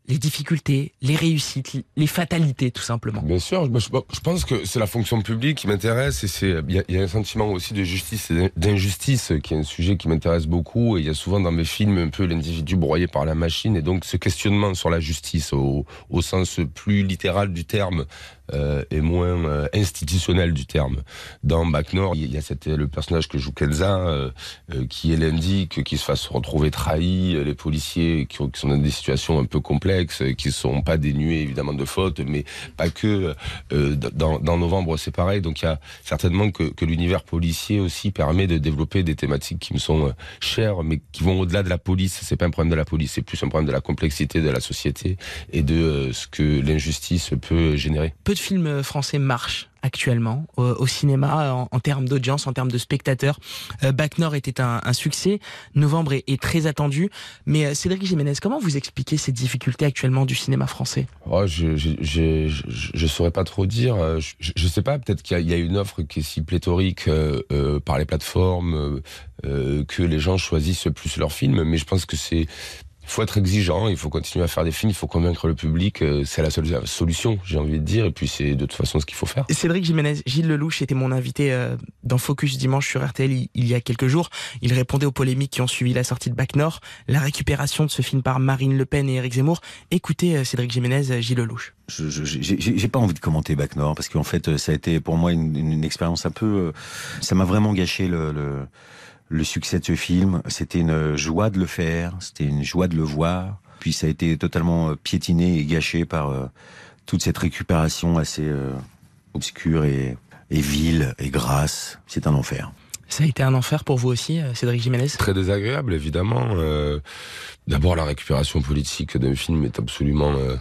les difficultés, les réussites, les fatalités tout simplement. Bien sûr, je, je pense que c'est la fonction publique qui m'intéresse et c'est il y, y a un sentiment aussi de justice et d'injustice qui est un sujet qui m'intéresse beaucoup et il y a souvent dans mes films un peu l'individu broyé par la machine et donc ce questionnement sur la justice au, au sens plus littéral du terme euh, et moins euh, institutionnel du terme. Dans Bac Nord, il y a cette, le personnage que joue Kenza euh, euh, qui est l'indique, qui se fasse retrouver trahi, les policiers qui, qui sont dans des situations un peu complexes, qui sont pas dénués évidemment de fautes, mais pas que. Euh, dans, dans Novembre, c'est pareil. Donc il y a certainement que, que l'univers policier aussi permet de développer des thématiques qui me sont euh, chères, mais qui vont au-delà de la police. C'est pas un problème de la police, c'est plus un problème de la complexité de la société et de euh, ce que l'injustice peut générer. Peu de films français marchent actuellement au, au cinéma en, en termes d'audience, en termes de spectateurs. Euh, Bac Nord était un, un succès. Novembre est, est très attendu. Mais euh, Cédric Jiménez, comment vous expliquez ces difficultés actuellement du cinéma français ? Oh, je, je, je, je, je saurais pas trop dire. Je, je sais pas. Peut-être qu'il y a, il y a une offre qui est si pléthorique euh, euh, par les plateformes euh, que les gens choisissent plus leurs films. Mais je pense que c'est il faut être exigeant, il faut continuer à faire des films, il faut convaincre le public, c'est la seule solution, j'ai envie de dire, et puis c'est de toute façon ce qu'il faut faire. Cédric Jiménez, Gilles Lelouch était mon invité dans Focus Dimanche sur R T L il y a quelques jours. Il répondait aux polémiques qui ont suivi la sortie de Bac Nord, la récupération de ce film par Marine Le Pen et Éric Zemmour. Écoutez Cédric Jiménez, Gilles Lelouch. Je, je, j'ai, j'ai pas envie de commenter Bac Nord, parce qu'en fait ça a été pour moi une, une expérience un peu... Ça m'a vraiment gâché le... le... le succès de ce film. C'était une joie de le faire, c'était une joie de le voir. Puis ça a été totalement piétiné et gâché par euh, toute cette récupération assez euh, obscure et, et vile et grasse. C'est un enfer. Ça a été un enfer pour vous aussi, Cédric Jiménez ? Très désagréable, évidemment. Euh, d'abord, la récupération politique d'un film est absolument... Euh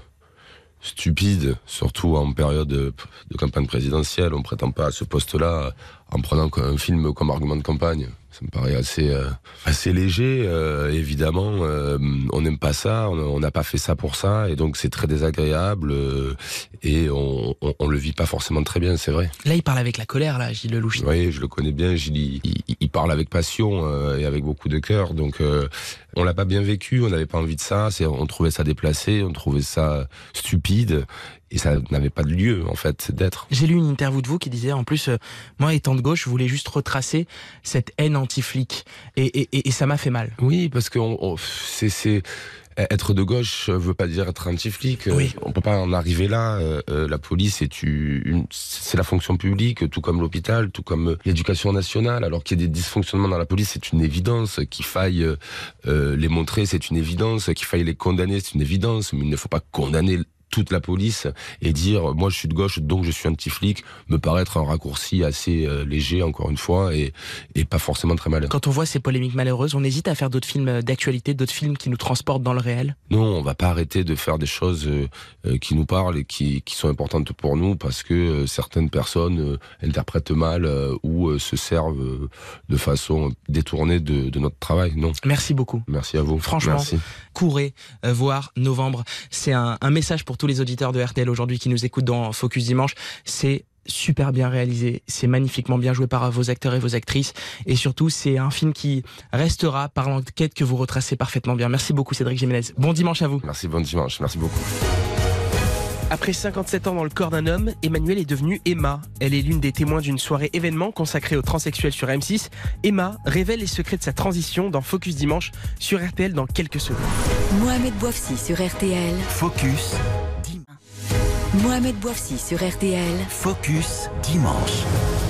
stupide, surtout en période de, de campagne présidentielle. On prétend pas à ce poste-là en prenant un film comme argument de campagne. Ça me paraît assez euh, assez léger. Euh, évidemment, euh, on n'aime pas ça. On n'a pas fait ça pour ça, et donc c'est très désagréable. Euh, et on, on, on le vit pas forcément très bien, c'est vrai. Là, il parle avec la colère, là, Gilles Lelouch. Oui, je le connais bien. Gilles, il, il, il parle avec passion euh, et avec beaucoup de cœur. Donc, euh, on l'a pas bien vécu. On n'avait pas envie de ça. C'est, on trouvait ça déplacé. On trouvait ça stupide. Et ça n'avait pas de lieu, en fait, d'être. J'ai lu une interview de vous qui disait, en plus, euh, moi, étant de gauche, je voulais juste retracer cette haine anti-flic. Et, et, et ça m'a fait mal. Oui, parce que on, on, c'est, c'est... être de gauche veut pas dire être anti-flic. Oui. On peut pas en arriver là. Euh, la police est une, c'est la fonction publique, tout comme l'hôpital, tout comme l'éducation nationale. Alors qu'il y a des dysfonctionnements dans la police, c'est une évidence. Qu'il faille euh, les montrer, c'est une évidence. Qu'il faille les condamner, c'est une évidence. Mais il ne faut pas condamner toute la police et dire moi je suis de gauche donc je suis anti-flic me paraît être un raccourci assez euh, léger encore une fois et, et pas forcément très malin. Quand on voit ces polémiques malheureuses, on hésite à faire d'autres films d'actualité, d'autres films qui nous transportent dans le réel? Non, on va pas arrêter de faire des choses euh, qui nous parlent et qui, qui sont importantes pour nous parce que euh, certaines personnes euh, interprètent mal euh, ou euh, se servent euh, de façon détournée de, de notre travail. Non. Merci beaucoup. Merci à vous. Franchement, merci. Courez euh, voir Novembre. C'est un, un message pour tous les auditeurs de R T L aujourd'hui qui nous écoutent dans Focus Dimanche. C'est super bien réalisé, c'est magnifiquement bien joué par vos acteurs et vos actrices, et surtout c'est un film qui restera par l'enquête que vous retracez parfaitement bien. Merci beaucoup Cédric Jiménez. Bon dimanche à vous. Merci, bon dimanche, merci beaucoup. Après cinquante-sept ans dans le corps d'un homme, Emmanuelle est devenue Emma. Elle est l'une des témoins d'une soirée événement consacrée aux transsexuels sur M six. Emma révèle les secrets de sa transition dans Focus Dimanche sur R T L dans quelques secondes. Mohamed Bouafsi sur R T L. Focus Mohamed Bouafsi sur R T L. Focus Dimanche.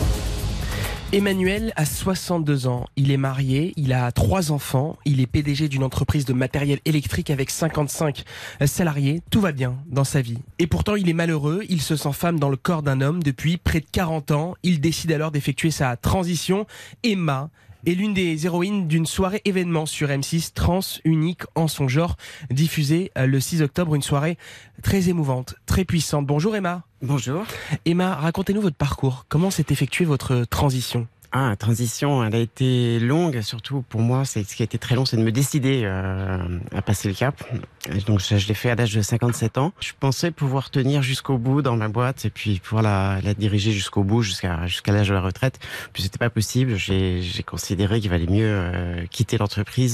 Emmanuel a soixante-deux ans, il est marié, il a trois enfants, il est P D G d'une entreprise de matériel électrique avec cinquante-cinq salariés, tout va bien dans sa vie. Et pourtant il est malheureux, il se sent femme dans le corps d'un homme depuis près de quarante ans, il décide alors d'effectuer sa transition. Emma est l'une des héroïnes d'une soirée événement sur M six, trans, unique en son genre, diffusée le six octobre, une soirée très émouvante, très puissante. Bonjour Emma. Bonjour. Emma, racontez-nous votre parcours. Comment s'est effectuée votre transition ? Ah, la transition, elle a été longue. Surtout pour moi, c'est ce qui a été très long, c'est de me décider euh, à passer le cap. Et donc, je, je l'ai fait à l'âge de cinquante-sept ans. Je pensais pouvoir tenir jusqu'au bout dans ma boîte et puis pouvoir la, la diriger jusqu'au bout, jusqu'à jusqu'à l'âge de la retraite. Puis c'était pas possible. J'ai, j'ai considéré qu'il valait mieux euh, quitter l'entreprise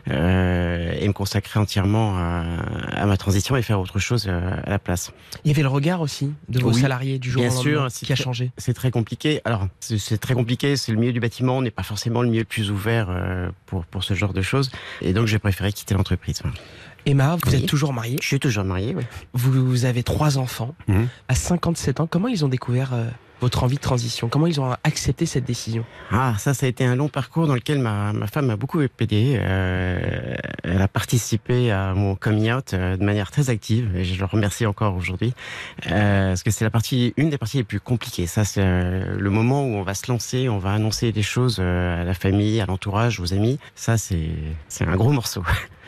euh, et me consacrer entièrement à, à ma transition et faire autre chose euh, à la place. Il y avait le regard aussi de vos Oui, salariés du jour bien au lendemain sûr, qui a très, changé. C'est très compliqué. Alors, c'est, c'est très compliqué. C'est le milieu du bâtiment. On n'est pas forcément le milieu le plus ouvert euh, pour, pour ce genre de choses. Et donc, j'ai préféré quitter l'entreprise. Emma, vous oui. êtes toujours mariée? Je suis toujours mariée, oui. Vous, vous avez trois enfants. Mmh. À cinquante-sept ans, comment ils ont découvert euh, votre envie de transition? Comment ils ont accepté cette décision? Ah, ça, ça a été un long parcours dans lequel ma, ma femme m'a beaucoup aidé. Euh, elle a participé à mon coming out euh, de manière très active, et je le remercie encore aujourd'hui, euh, parce que c'est la partie, une des parties les plus compliquées. Ça, c'est euh, le moment où on va se lancer, on va annoncer des choses euh, à la famille, à l'entourage, aux amis. Ça, c'est, c'est un gros morceau.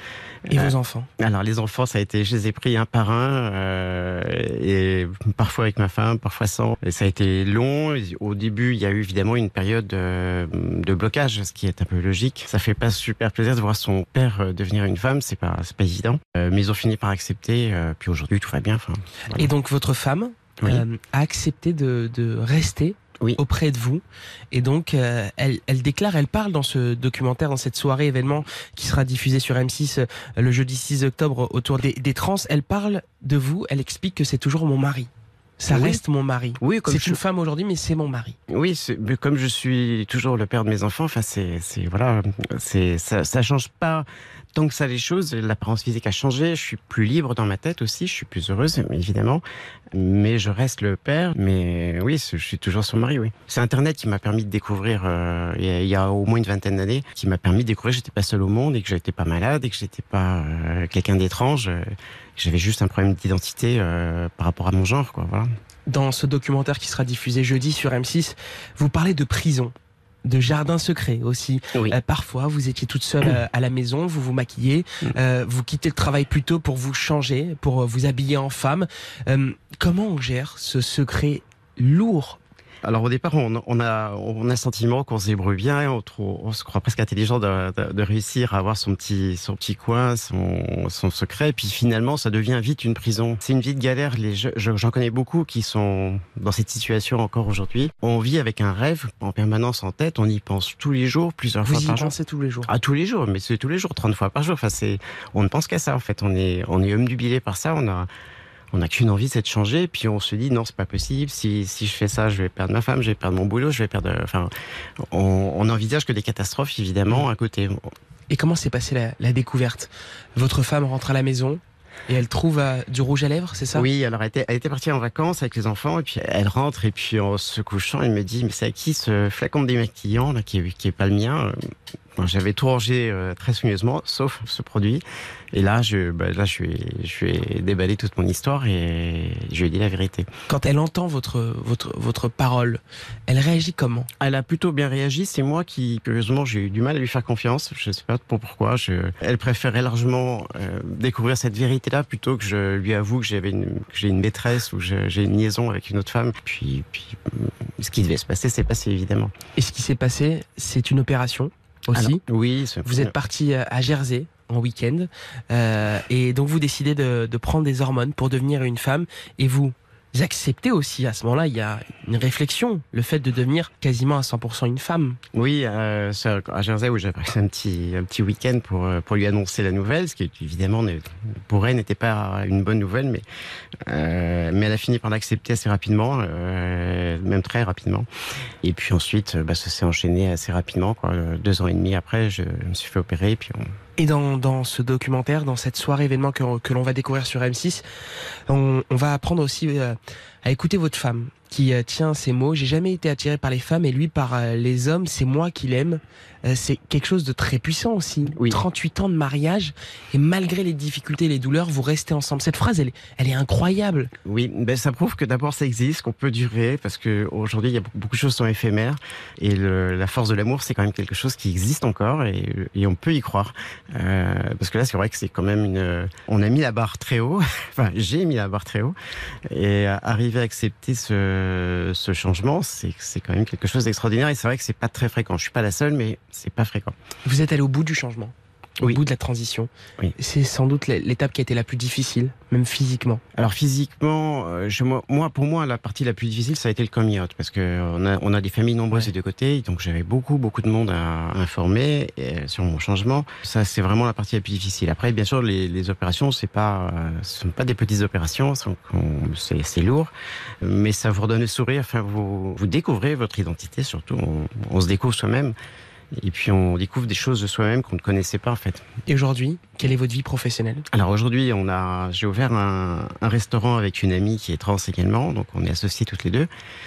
Et euh, vos enfants? Alors les enfants, ça a été, je les ai pris un par un, euh, et parfois avec ma femme, parfois sans. Et ça a été long. Au début, il y a eu évidemment une période de, de blocage, ce qui est un peu logique. Ça fait pas super plaisir de voir son père devenir une femme, c'est pas, c'est pas évident. Euh, mais ils ont fini par accepter. Euh, puis aujourd'hui, tout va bien. Enfin, voilà. Et donc votre femme oui. euh, a accepté de, de rester. Oui. Auprès de vous. Et donc, euh, elle, elle déclare, elle parle dans ce documentaire, dans cette soirée événement qui sera diffusée sur M six euh, le jeudi six octobre autour des, des trans. Elle parle de vous, elle explique que c'est toujours mon mari. Ça oui. reste mon mari. Oui, comme c'est je... une femme aujourd'hui, mais c'est mon mari. Oui, c'est... mais comme je suis toujours le père de mes enfants, enfin, c'est, c'est voilà, c'est ça, ça change pas tant que ça les choses. L'apparence physique a changé. Je suis plus libre dans ma tête aussi. Je suis plus heureuse, évidemment. Mais je reste le père. Mais oui, je suis toujours son mari. Oui. C'est Internet qui m'a permis de découvrir. Euh, il y a au moins une vingtaine d'années, qui m'a permis de découvrir que j'étais pas seul au monde et que j'étais pas malade et que j'étais pas euh, quelqu'un d'étrange. Euh, j'avais juste un problème d'identité euh, par rapport à mon genre, quoi. Voilà. Dans ce documentaire qui sera diffusé jeudi sur M six, vous parlez de prison, de jardin secret aussi. Oui. Euh, parfois, vous étiez toute seule euh, à la maison, vous vous maquillez, euh, vous quittez le travail plus tôt pour vous changer, pour vous habiller en femme. Euh, comment on gère ce secret lourd? Alors au départ, on, on a on a le sentiment qu'on se débrouille bien, on, trouve, on se croit presque intelligent de, de, de réussir à avoir son petit son petit coin, son son secret. Et puis finalement, ça devient vite une prison. C'est une vie de galère. Les je, j'en connais beaucoup qui sont dans cette situation encore aujourd'hui. On vit avec un rêve en permanence en tête. On y pense tous les jours, plusieurs Vous fois y par jour. pensez tous les jours? Ah, tous les jours, mais c'est tous les jours, trente fois par jour. Enfin, c'est on ne pense qu'à ça en fait. On est on est obnubilé par ça. On a On n'a qu'une envie, c'est de changer. Puis on se dit non, c'est pas possible. Si si je fais ça, je vais perdre ma femme, je vais perdre mon boulot, je vais perdre. Enfin, on, on envisage que des catastrophes évidemment à côté. Et comment s'est passée la, la découverte? Votre femme rentre à la maison et elle trouve euh, du rouge à lèvres, c'est ça? Oui, alors elle était, elle était partie en vacances avec les enfants et puis elle rentre et puis en se couchant, elle me dit mais c'est à qui ce flacon de démaquillant là qui est, qui est pas le mien? Bon, j'avais tout rangé euh, très soigneusement, sauf ce produit. Et là, je, bah, là, je vais, je vais déballer toute mon histoire et je lui ai dit la vérité. Quand elle entend votre, votre, votre parole, elle réagit comment? Elle a plutôt bien réagi. C'est moi qui, curieusement, j'ai eu du mal à lui faire confiance. Je sais pas pourquoi. Je, elle préférait largement euh, découvrir cette vérité-là plutôt que je lui avoue que j'avais une, que j'ai une maîtresse ou que j'ai une liaison avec une autre femme. Puis, puis, ce qui devait se passer, s'est passé évidemment. Et ce qui s'est passé, c'est une opération aussi. Alors, oui. C'est... Vous êtes parti à Jersey en week-end euh, et donc vous décidez de, de prendre des hormones pour devenir une femme et vous acceptez aussi à ce moment-là, il y a une réflexion, le fait de devenir quasiment à cent pour cent une femme. Oui, euh, c'est à Jersey où j'avais pris un petit, un petit week-end pour, pour lui annoncer la nouvelle, ce qui évidemment pour elle n'était pas une bonne nouvelle, mais, euh, mais elle a fini par l'accepter assez rapidement, euh, même très rapidement. Et puis ensuite, bah, ça s'est enchaîné assez rapidement, quoi. Deux ans et demi après, je me suis fait opérer, et puis on... Et dans, dans ce documentaire, dans cette soirée événement que, que l'on va découvrir sur M six, on, on va apprendre aussi euh, à écouter votre femme qui euh, tient ces mots. J'ai jamais été attiré par les femmes et lui par euh, les hommes, c'est moi qui l'aime. Euh, c'est quelque chose de très puissant aussi. Oui. trente-huit ans de mariage et malgré les difficultés et les douleurs, vous restez ensemble. Cette phrase, elle est, elle est incroyable. Oui, ben ça prouve que d'abord ça existe, qu'on peut durer parce que aujourd'hui il y a beaucoup, beaucoup de choses sont éphémères et le, la force de l'amour c'est quand même quelque chose qui existe encore et, et on peut y croire. Euh, parce que là c'est vrai que c'est quand même une... On a mis la barre très haut, enfin j'ai mis la barre très haut et arriver à accepter ce euh, ce changement, c'est, c'est quand même quelque chose d'extraordinaire. Et c'est vrai que c'est pas très fréquent. Je suis pas la seule, mais c'est pas fréquent. Vous êtes allé au bout du changement, au oui. bout de la transition. Oui. C'est sans doute l'étape qui a été la plus difficile, même physiquement. Alors physiquement, euh, je, moi, pour moi, la partie la plus difficile, ça a été le coming out, parce que on a, on a des familles nombreuses ouais. des deux côtés, donc j'avais beaucoup, beaucoup de monde à informer et, sur mon changement. Ça, c'est vraiment la partie la plus difficile. Après, bien sûr, les, les opérations, c'est pas, euh, ce sont pas des petites opérations, c'est, c'est lourd, mais ça vous redonne le sourire. Enfin, vous, vous découvrez votre identité, surtout, on, on se découvre soi-même. Et puis on découvre des choses de soi-même qu'on ne connaissait pas en fait. Et aujourd'hui, quelle est votre vie professionnelle ? Alors aujourd'hui, on a, j'ai ouvert un, un restaurant avec une amie qui est trans également, donc on est associés toutes les deux.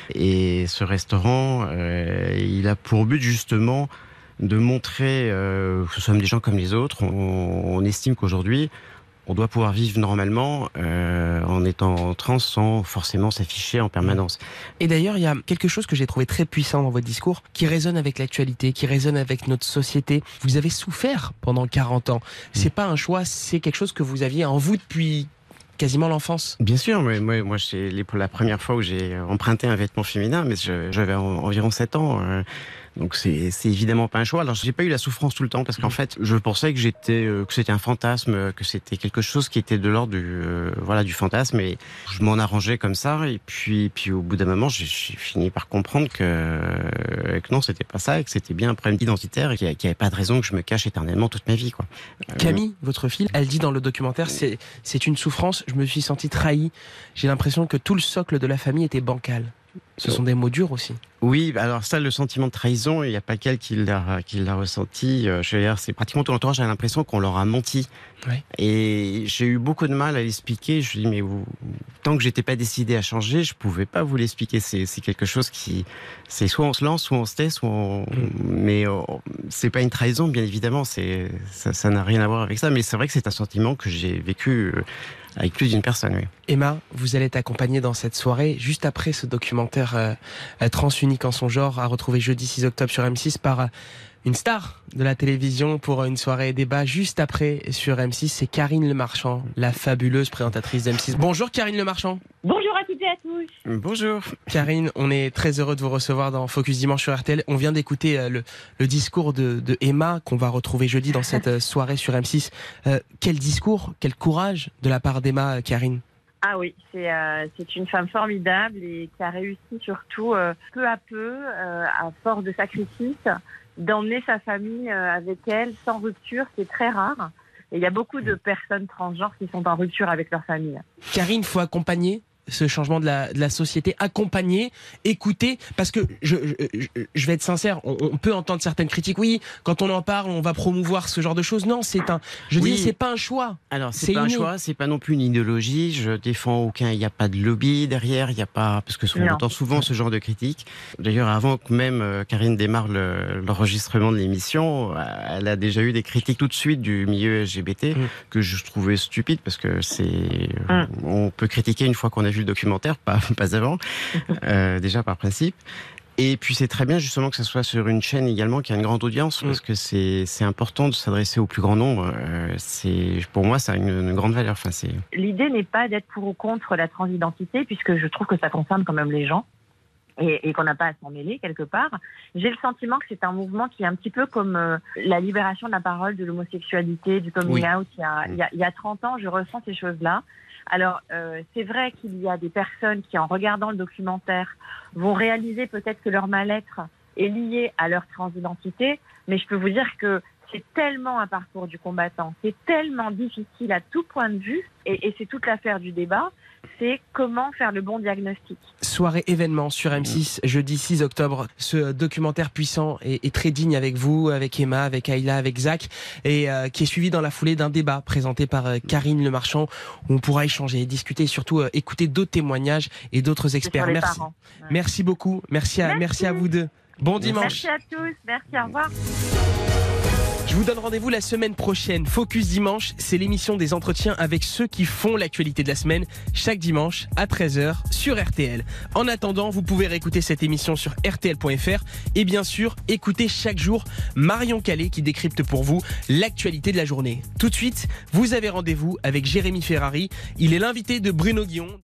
Et ce restaurant, euh, il a pour but justement de montrer euh, que nous sommes des gens comme les autres. On, on estime qu'aujourd'hui, on doit pouvoir vivre normalement euh, en étant trans sans forcément s'afficher en permanence. Et d'ailleurs, il y a quelque chose que j'ai trouvé très puissant dans votre discours, qui résonne avec l'actualité, qui résonne avec notre société. Vous avez souffert pendant quarante ans. C'est pas un choix, c'est quelque chose que vous aviez en vous depuis quasiment l'enfance. Bien sûr, mais moi, moi c'est pour la première fois où j'ai emprunté un vêtement féminin, mais je, j'avais environ sept ans. Euh, Donc c'est, c'est évidemment pas un choix. Alors j'ai pas eu la souffrance tout le temps parce qu'en fait je pensais que j'étais euh, que c'était un fantasme, que c'était quelque chose qui était de l'ordre du euh, voilà du fantasme et je m'en arrangeais comme ça et puis puis au bout d'un moment j'ai, j'ai fini par comprendre que euh, que non c'était pas ça et que c'était bien un problème identitaire et qu'il n'y avait pas de raison que je me cache éternellement toute ma vie quoi. Euh... Camille, votre fille, elle dit dans le documentaire c'est c'est une souffrance. Je me suis sentie trahie. J'ai l'impression que tout le socle de la famille était bancal. Ce sont des mots durs aussi. Oui, alors ça, le sentiment de trahison, il n'y a pas qu'elle qui l'a, qui l'a ressenti. Je veux dire, c'est pratiquement tout l'entourage, j'ai l'impression qu'on leur a menti. Oui. Et j'ai eu beaucoup de mal à l'expliquer. Je dis, mais vous, tant que j'étais pas décidé à changer, je pouvais pas vous l'expliquer. C'est, c'est quelque chose qui, c'est soit on se lance, soit on se tait, soit on... Mm. Mais oh, c'est pas une trahison, bien évidemment. C'est, ça, ça n'a rien à voir avec ça. Mais c'est vrai que c'est un sentiment que j'ai vécu avec plus d'une personne, oui. Emma, vous allez être accompagnée dans cette soirée, juste après ce documentaire euh, Trans unique en son genre, à retrouver jeudi six octobre sur M six par euh, une star de la télévision pour une soirée débat. Juste après sur M six, c'est Karine Le Marchand, la fabuleuse présentatrice d'M six. Bonjour Karine Le Marchand. Bonjour à toutes et à tous. Bonjour. Karine, on est très heureux de vous recevoir dans Focus Dimanche sur R T L. On vient d'écouter euh, le, le discours de, de Emma qu'on va retrouver jeudi dans cette euh, soirée sur M six. Euh, quel discours, quel courage de la part d'Emma, Karine. Ah oui, c'est, euh, c'est une femme formidable et qui a réussi surtout euh, peu à peu, euh, à force de sacrifices, d'emmener sa famille euh, avec elle sans rupture. C'est très rare. Et il y a beaucoup de personnes transgenres qui sont en rupture avec leur famille. Karine, il faut accompagner ce changement de la, de la société, accompagner, écouter, parce que je, je, je vais être sincère, on, on peut entendre certaines critiques, oui, quand on en parle, on va promouvoir ce genre de choses. Non, c'est un, je oui. dis, c'est pas un choix. Alors, c'est, c'est pas un choix, c'est pas non plus une idéologie, je défends aucun, il n'y a pas de lobby derrière, il n'y a pas, parce que on entend souvent ce genre de critiques. D'ailleurs, avant que même euh, Karine démarre le, l'enregistrement de l'émission, elle a déjà eu des critiques tout de suite du milieu L G B T, mmh. que je trouvais stupide, parce que c'est, mmh. on peut critiquer une fois qu'on a vu le documentaire, pas, pas avant, euh, déjà par principe. Et puis c'est très bien justement que ça soit sur une chaîne également qui a une grande audience, mmh. parce que c'est, c'est important de s'adresser au plus grand nombre. Euh, c'est, pour moi, ça a une, une grande valeur. Enfin, c'est... L'idée n'est pas d'être pour ou contre la transidentité, puisque je trouve que ça concerne quand même les gens. Et, et qu'on n'a pas à s'en mêler quelque part. J'ai le sentiment que c'est un mouvement qui est un petit peu comme euh, la libération de la parole de l'homosexualité, du coming oui. out. Il y, a, il, y a, il y a trente ans, je ressens ces choses-là. Alors, euh, c'est vrai qu'il y a des personnes qui, en regardant le documentaire, vont réaliser peut-être que leur mal-être est lié à leur transidentité, mais je peux vous dire que c'est tellement un parcours du combattant, c'est tellement difficile à tout point de vue, et, et c'est toute l'affaire du débat, c'est comment faire le bon diagnostic. Soirée événement sur M six, jeudi six octobre. Ce documentaire puissant et, et très digne avec vous, avec Emma, avec Ayla, avec Zach, et euh, qui est suivi dans la foulée d'un débat présenté par euh, Karine Le Marchand, où on pourra échanger, discuter et surtout euh, écouter d'autres témoignages et d'autres experts. Merci. Ouais. Merci beaucoup. Merci à, merci. merci à vous deux. Bon dimanche. Merci à tous. Merci, au revoir. Je vous donne rendez-vous la semaine prochaine. Focus Dimanche, c'est l'émission des entretiens avec ceux qui font l'actualité de la semaine, chaque dimanche à treize heures sur R T L. En attendant, vous pouvez réécouter cette émission sur R T L point F R et bien sûr, écouter chaque jour Marion Calais qui décrypte pour vous l'actualité de la journée. Tout de suite, vous avez rendez-vous avec Jérémy Ferrari. Il est l'invité de Bruno Guillon.